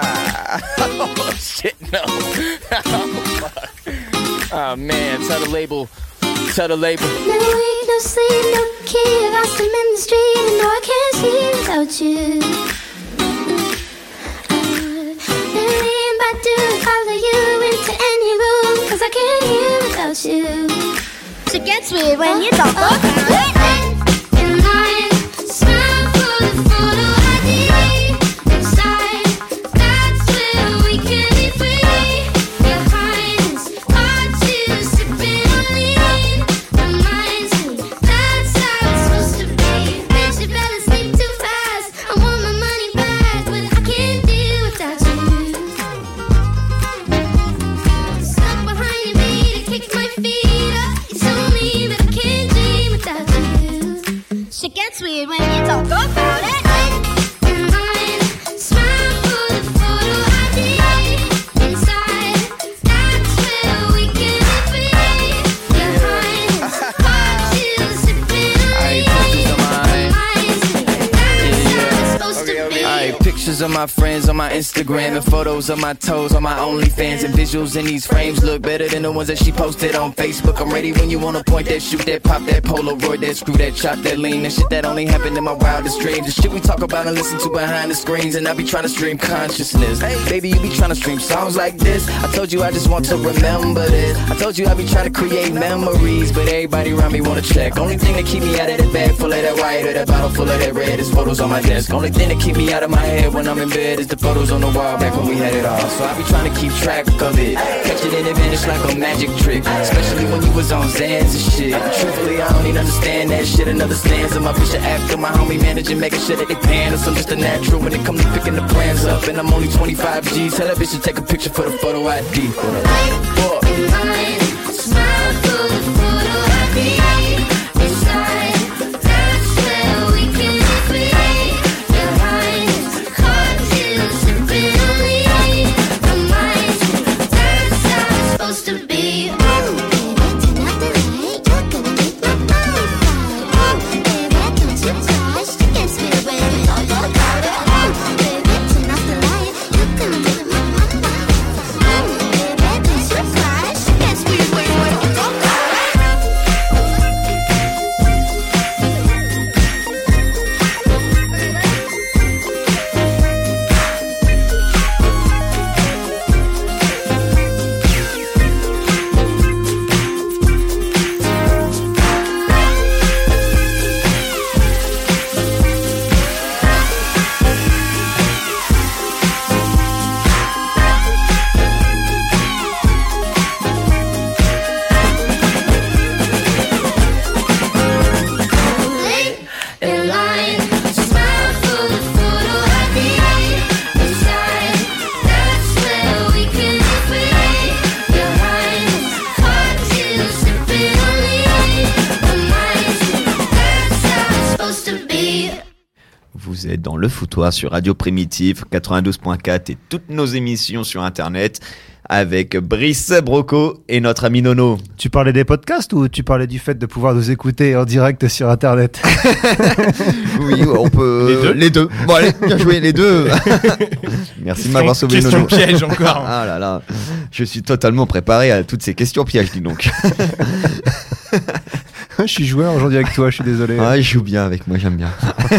shit, no. Oh man, tell the label, tell the label. No week, no sleep, no key. Lost him in the street, and no, I can't see without you. Million by two, follow you into any room, cause I can't hear without you. It gets weird when you don't go in line, smile for the photo I D. Inside, that's where we can be free. Behind us, hard to sipping on lean. Reminds me that's how it's supposed to be. Bitch, you better sleep too fast. I want my money back, but I can't deal without you. Stuck behind me to kick my feet up. You told me that I can't dream without you. Shit gets weird when you talk about it. In line, smile for the photo I D. Inside, that's where we can be free. Behind us, hard to sipping on Aight, lean. pictures of mine. Reminds me that's how it's supposed to be. Alright, pictures of my friends on my Instagram and photos of my toes on my OnlyFans and visuals in these frames look better than the ones that she posted on Facebook. I'm ready when you wanna point that, shoot that, pop that, Polaroid that, screw that, chop that, lean that shit that only happened in my wildest dreams. The shit we talk about and listen to behind the screens, and I be trying to stream consciousness. Hey, baby, you be trying to stream songs like this. I told you I just want to remember this. I told you I be trying to create memories, but everybody around me wanna check. Only thing that keep me out of that bag full of that white or that bottle full of that red is photos on my desk. Only thing that keep me out of my head when I'm in bed is the photos on the wall back when we had it all. So I be trying to keep track of it, catch it in and vanish like a magic trick. Especially when you was on Xans and shit. Truthfully, I don't even understand that shit. Another stanza, my bitch after my homie managing, making sure that they paying us. I'm just a natural when it come to picking the brands up, and I'm only twenty-five G's. Tell that bitch to take a picture for the photo I D. What? Smile for the photo I D. Inside, that's where we can be free. Behind us, hard to sipping on lean. Reminds me that's how it's supposed to be. Oh, baby, tonight the night, you're gonna make my mind fly. Oh, baby, don't you touch, you can't spit away with all your powder. Oh, baby, tonight the night, you're gonna make my mind fly. Oh, baby, don't you touch, you can't spit êtes dans Le Foutoir sur Radio Primitive quatre-vingt-douze point quatre et toutes nos émissions sur Internet avec Brice Broco et notre ami Nono. Tu parlais des podcasts ou tu parlais du fait de pouvoir nous écouter en direct sur Internet? Oui, on peut... Les deux Les deux. Bon allez, bien joué, les deux. Merci de m'avoir sauvé, Question Nono. piège encore. Ah là là, je suis totalement préparé à toutes ces questions pièges, dis donc. Je suis joueur aujourd'hui avec toi, je suis désolé. Ah, il joue bien avec moi, j'aime bien.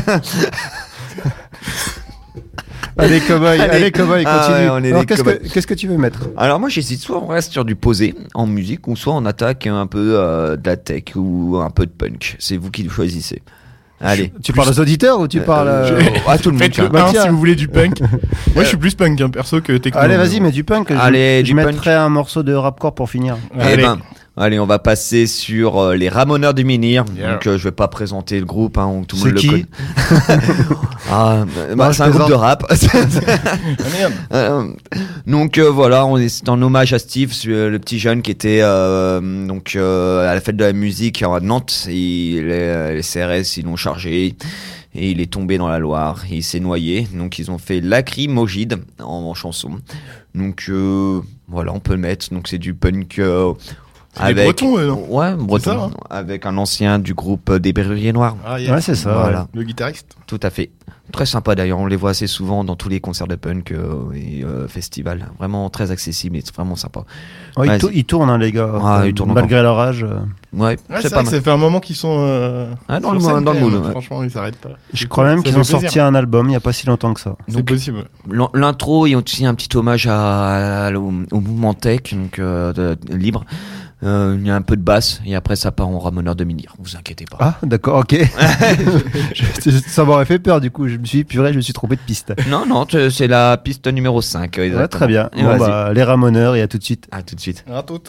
Allez, cowboy, Allez. allez, cowboy, Ah continue. ouais, on est Alors, des qu'est-ce cowboys. que, qu'est-ce que tu veux mettre? Alors moi j'hésite, soit on reste sur du posé en musique, ou soit on attaque un peu euh, de la tech ou un peu de punk. C'est vous qui choisissez. Allez. Tu parles aux auditeurs ou tu parles Euh, euh, à tout le monde. Faites tiens. le Bah, un tiens. si vous voulez du punk. Moi, je suis plus punk, hein, perso, que techno. Allez, vas-y, mets du punk. Je- Allez, je du punk. mettrai un morceau de rapcore pour finir. Eh Allez. ben, allez, on va passer sur euh, les Ramoneurs du Menhir. Yeah. Donc euh, je vais pas présenter le groupe, hein, tout le C'est monde qui le connaît. ah, bah, Non, c'est je un groupe plaisante. de rap. Ah, merde. Euh, donc euh, voilà, on est, c'est en hommage à Steve, ce- le petit jeune qui était euh, donc euh, à la fête de la musique à Nantes. Et les, les C R S ils l'ont chargé et il est tombé dans la Loire. Et il s'est noyé. Donc ils ont fait Lacrymogide en, en chanson. Donc euh, voilà, on peut le mettre. Donc c'est du punk. Euh, C'est des Bretons, eux, non? Ouais, breton. ça, hein Avec un ancien du groupe euh, des Berruriers Noirs. Ah, yes. Ouais, c'est ça. Voilà. ouais. Le guitariste. Tout à fait. Très sympa d'ailleurs, on les voit assez souvent dans tous les concerts de punk euh, et euh, festivals. Vraiment très accessible et c'est vraiment sympa. Oh, ils, Vas-y. tour- ils tournent, hein, les gars. Ah, Euh, ils tournent Malgré leur âge. euh, Ouais, Ouais, c'est c'est pas vrai que mal. ça fait un moment qu'ils sont euh, Ah, dans sur le scène, mood, dans le quand mood, même. ouais. Franchement, ils s'arrêtent pas. Je crois même Ça qu'ils fait ont plaisir. sorti un album il n'y a pas si longtemps que ça. C'est possible. L'in- L'intro et aussi un petit hommage à, à- au, au mouvement tech, donc euh, de- de- libre. Euh, il y a un peu de basse et après ça part en ramoneur de Menhir. Vous inquiétez pas. Ah, d'accord, ok. Je- ça m'aurait fait peur du coup. Je me suis dit, purée, je me suis trompé de piste. Non, non, t- c'est la piste numéro cinq. Ouais, exactement. très bien. Et Bon, vas-y. bah, les Ramoneurs et à tout de suite. À tout de suite. À toutes.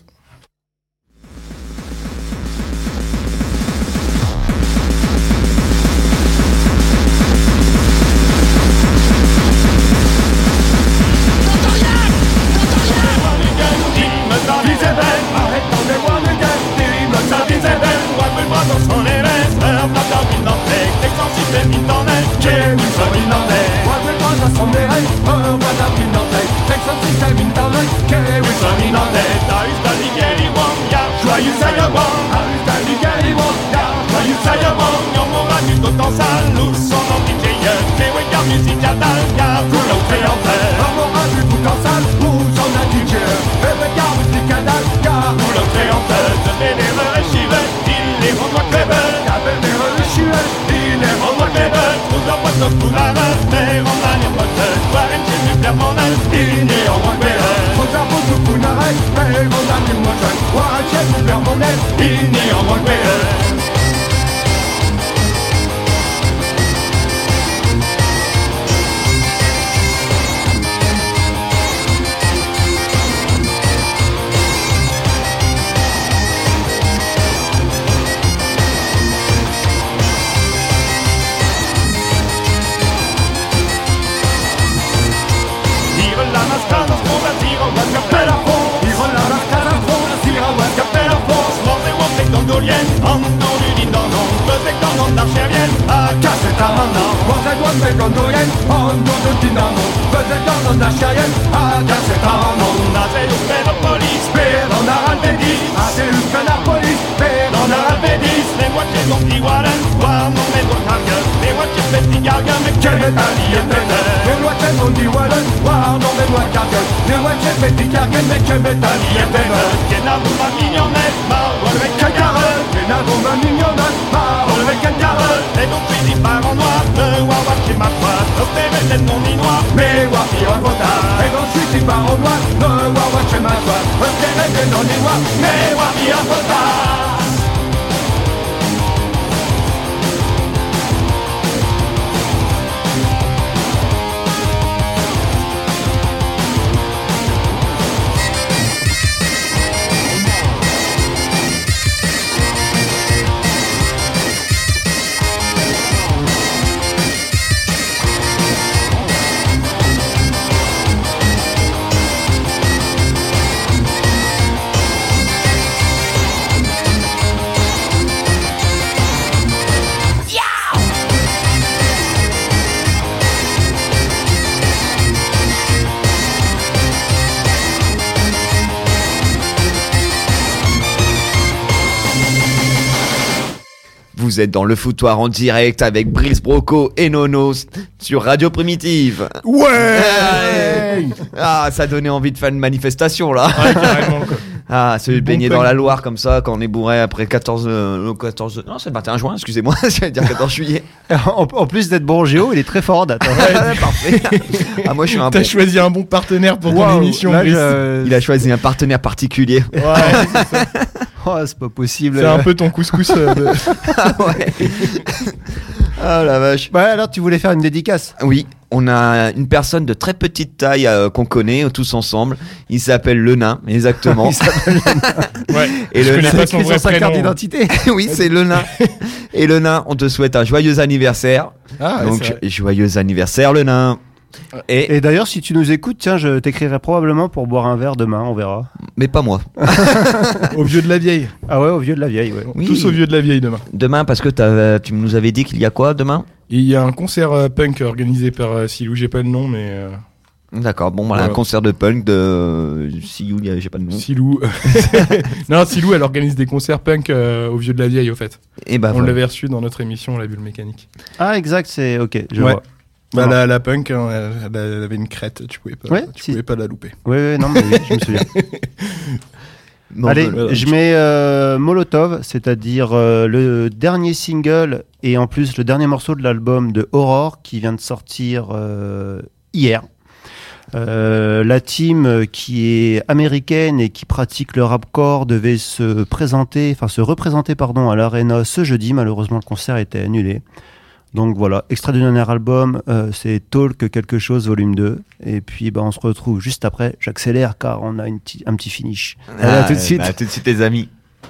Vous êtes dans le foutoir en direct avec Brice Broco et Nono sur Radio Primitive. Ouais. Ah, ça donnait envie de faire une manifestation là. Ouais, carrément, quoi. Ah, se Bon baigner punk. dans la Loire comme ça quand on est bourré après quatorze, euh, quatorze, non c'est le vingt et un juin, excusez-moi, j'allais dire quatorze juillet. En, en plus d'être bon en géo, il est très fort en date. hein. Ouais, parfait. Ah, moi je suis un T'as bon. choisi un bon partenaire pour ton Waouh, émission, là, Brice. je- Il a choisi un partenaire particulier. Ouais, c'est ça. Oh, c'est pas possible. C'est un peu ton couscous. euh, de- Ah ouais. Ah la vache. Ouais, alors tu voulais faire une dédicace. Oui, on a une personne de très petite taille euh, qu'on connaît euh, tous ensemble. Il s'appelle Le Nain, exactement. Il s'appelle Ouais. Et Je le connais nain, pas son écrit vrai sur sa carte prénom. d'identité. oui, c'est Le Nain. Et Le Nain, on te souhaite un joyeux anniversaire. Ah, ouais, Donc c'est vrai. joyeux anniversaire Le Nain. Et Et d'ailleurs, si tu nous écoutes, tiens, je t'écrirai probablement pour boire un verre demain, on verra. mais pas moi. Au vieux de la vieille. Ah ouais, au vieux de la vieille, ouais. Oui. Tous au vieux de la vieille demain. Demain parce que t'as- tu nous avais dit qu'il y a quoi demain? Et il y a un concert euh, punk organisé par euh, Silou, j'ai pas le nom, mais euh, D'accord, bon voilà, Voilà. un concert de punk de Si you, j'ai pas de nom. Silou. Non, Silou, elle organise des concerts punk euh, au vieux de la vieille, au fait. Et bah On voilà. l'avait reçu dans notre émission, La Bulle Mécanique. Ah, exact, c'est ok, je Ouais. vois. Bah, Non. la, la punk, hein, elle, elle avait une crête, tu pouvais pas, Ouais, tu si. pouvais pas la louper. Ouais, ouais, non, mais oui, je me souviens. Bon, Allez, voilà. je mets euh, Molotov, c'est-à-dire euh, le dernier single et en plus le dernier morceau de l'album de Aurore qui vient de sortir euh, hier. Euh, la team euh, qui est américaine et qui pratique le rapcore devait se présenter, enfin se représenter pardon à l'Arena ce jeudi. Malheureusement, le concert a été annulé. Donc voilà, extrait du dernier album, euh, c'est Talk quelque chose volume deux. Et puis bah, on se retrouve juste après. J'accélère car on a une petit- un petit finish. Allez, à Ah, tout de suite. bah, à tout de suite les amis.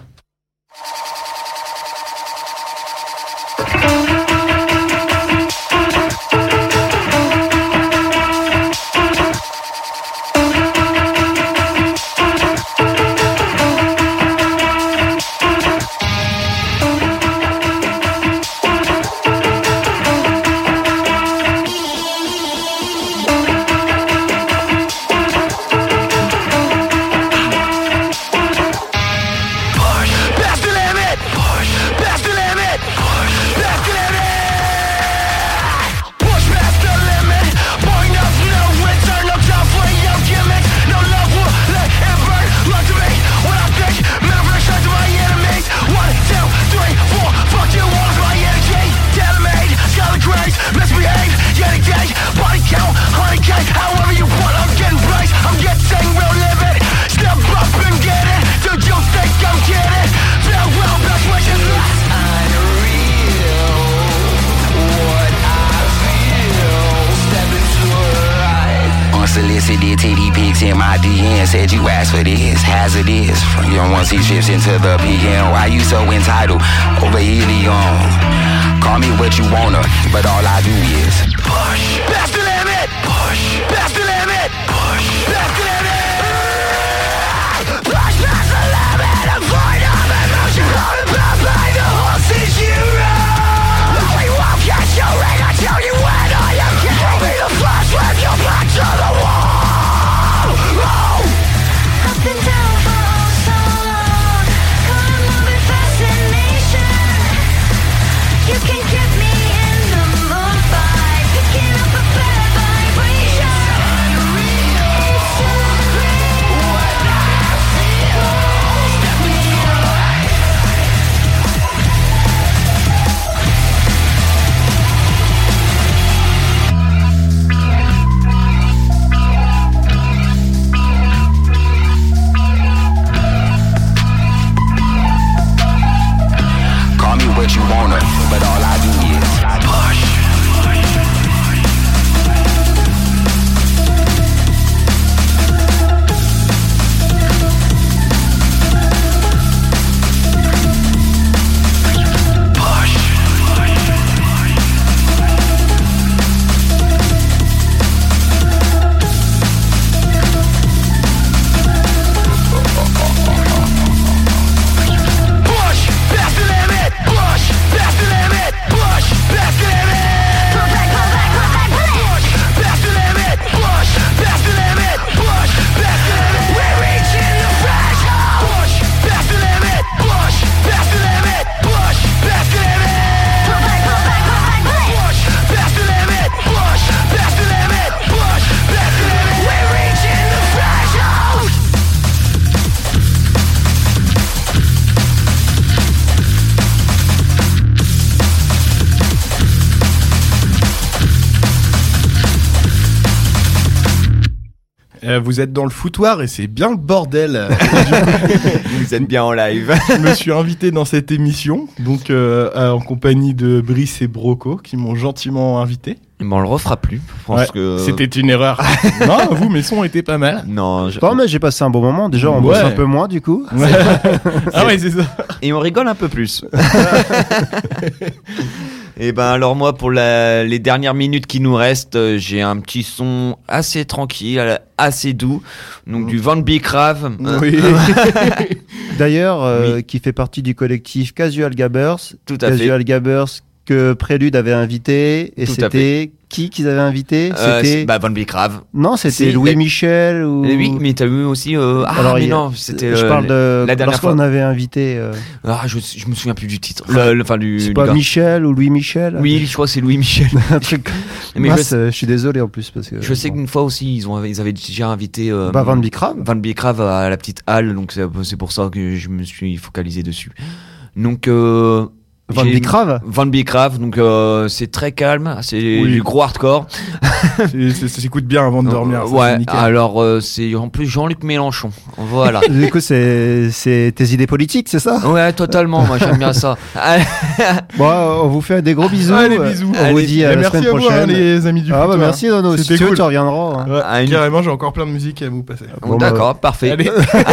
Past the limit. Push. Past the limit. Push. Past the limit. Push past the limit. Point of no return. No time for your gimmicks. No love will let it burn. Love to me when I think. Manifestation to my enemies. One, two, three, four. Fuck you all is my energy. Detonate. Scarlet grace. Misbehave. Yet again. Body count. Honey cake. However you want. I'm getting praise. I'm getting real livid. Step up and get it. Do you think I'm kidding? Farewell, best wishes. Unreal. What I feel. Step into life. Unsolicited titty pics in my D M. Said you asked for this, hazardous. From your once he shifts into the P M. Why you so entitled? Over helium. Call me what you wanna, but all I do is Push. Past the limit. Push. Past the limit. Push. Past the limit. Push past the limit. A void of emotion. Holding back by the horses you run. We won't get you ring until you win all you can. You'll be the first with your back to the wall. Oh. Up and down for oh so long, caught in love and fascination. You can get me in the moonlight. Euh, vous êtes dans le foutoir et c'est bien le bordel. Vous êtes bien en live. Je me suis invité dans cette émission, donc euh, euh, en compagnie de Brice et Broco, qui m'ont gentiment invité. Mais on le refera plus. Je pense Ouais, que... C'était une erreur. Non, vous, mes sons étaient pas mal. Non, je... Non, mais j'ai passé un bon moment. Déjà, on Ouais. bosse un peu moins, du coup. Ouais. Ah ouais, c'est ça. Et on rigole un peu plus. Et ben alors moi, pour la... les dernières minutes qui nous restent, euh, j'ai un petit son assez tranquille, euh, assez doux. Donc du Van Bicrave. Oui. D'ailleurs, euh, Oui. qui fait partie du collectif Casual Gabbers. Tout à fait. Casual Gabbers que Prélude avait invité. Et Tout à c'était qui qu'ils avaient invité Euh, C'était c'est- bah, Van Bicrave. non, c'était si, Louis et- Michel ou. Et oui, mais t'as vu aussi. Euh... Ah, Alors, mais il y a- non, c'était. Je euh, parle de la dernière lorsqu'on fois. avait invité. euh, Ah, je, je me souviens plus du titre. Le, le- enfin, du. C'est du pas gars. Michel ou Louis Michel Oui, je crois que c'est Louis Michel. Un truc. Mais Mince, je, euh, je suis désolé en plus parce que. je sais qu'une fois aussi, ils ont, ils avaient déjà invité. Euh, Bah, Van Bicrave. Van Bicrave à la petite halle, donc c'est, c'est pour ça que je me suis focalisé dessus. Donc. Euh, Van j'ai- Bicrave. Van Bicrave, donc euh, c'est très calme, c'est Oui. du gros hardcore. C'est- c'est- Ça s'écoute bien avant de dormir. ça, c'est ouais, nickel. alors euh, c'est en plus Jean-Luc Mélenchon. Voilà. Du coup, c'est c'est tes idées politiques, c'est ça? Ouais, totalement, moi j'aime bien ça. Bon, on vous fait des gros bisous. Allez, bisous. On vous Allez, dit à Et la merci semaine à vous, prochaine. hein, les amis du Ah bah foutoir. merci Dono, si C'était tu veux cool. tu reviendras. hein. Ouais, Ah, une- carrément, j'ai encore plein de musique à vous passer. Bon, D'accord, bah, parfait. Allez,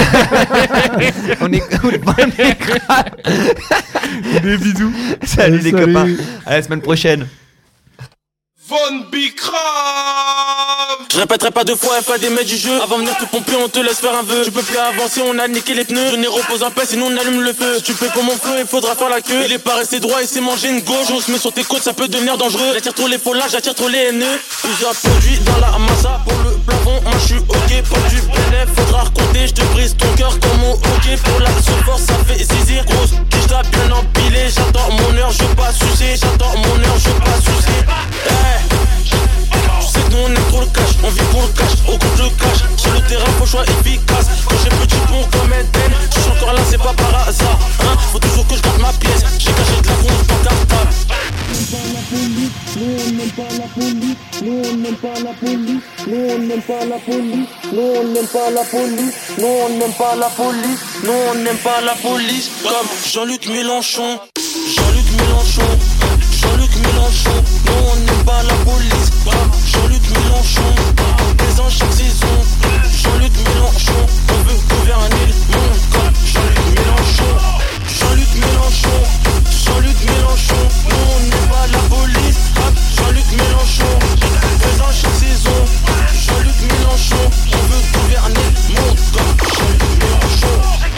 On écoute Van Bicrave. des bisous. Salut les Salut. copains, à la semaine prochaine. Von Bicrave. Je répéterai pas deux fois F A D mais du jeu. Avant de venir te pomper on te laisse faire un vœu. Tu peux plus avancer, on a niqué les pneus. Je n'y repose en paix sinon on allume le feu. Si tu paies pour mon feu il faudra faire la queue. Il est pas resté droit et c'est manger une gauche. On se met sur tes côtes ça peut devenir dangereux. J'attire trop les faux là, j'attire trop les haineux. Plusieurs produits dans la massa. Pour le plafond moi je suis ok. Pour du P L F faudra raconter. Je te brise ton cœur comme au hockey. Pour la force ça fait zizir. Grosse quiche là bien empilée. J'attends mon heure, je veux pas sucer. J'attends mon heure, je veux pas sucer. Hey. Tu sais que nous on aime trop le cash, on vit pour le cash, au compte le cash. Sur le terrain faut choix efficace. Quand j'ai petit pont comme Eden, je suis encore là c'est pas par hasard hein. Faut toujours que je garde ma pièce, j'ai caché de la bronze dans cartable. Nous on n'aime pas la police, nous on n'aime pas la police, nous on n'aime pas la police, nous on n'aime pas la police, nous on n'aime pas la police, nous on n'aime pas la police. Comme Jean-Luc Mélenchon, Jean-Luc Mélenchon, Jean-Luc Mélenchon, nous on n'aime pas la police. Comme Jean-Luc Mélenchon, des ans chaque saison. Jean-Luc Mélenchon, on veut gouverner le monde. Comme Jean-Luc Mélenchon, Jean-Luc Mélenchon, Jean-Luc Mélenchon, nous on n'aime pas la police. Comme Jean-Luc Mélenchon, des ans chaque saison. Jean-Luc Mélenchon, on veut gouverner le monde. Comme Jean-Luc Mélenchon.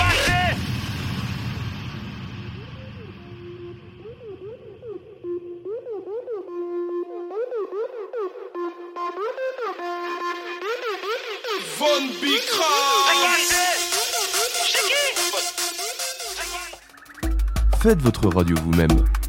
Von Bicrave. Faites votre radio vous-même.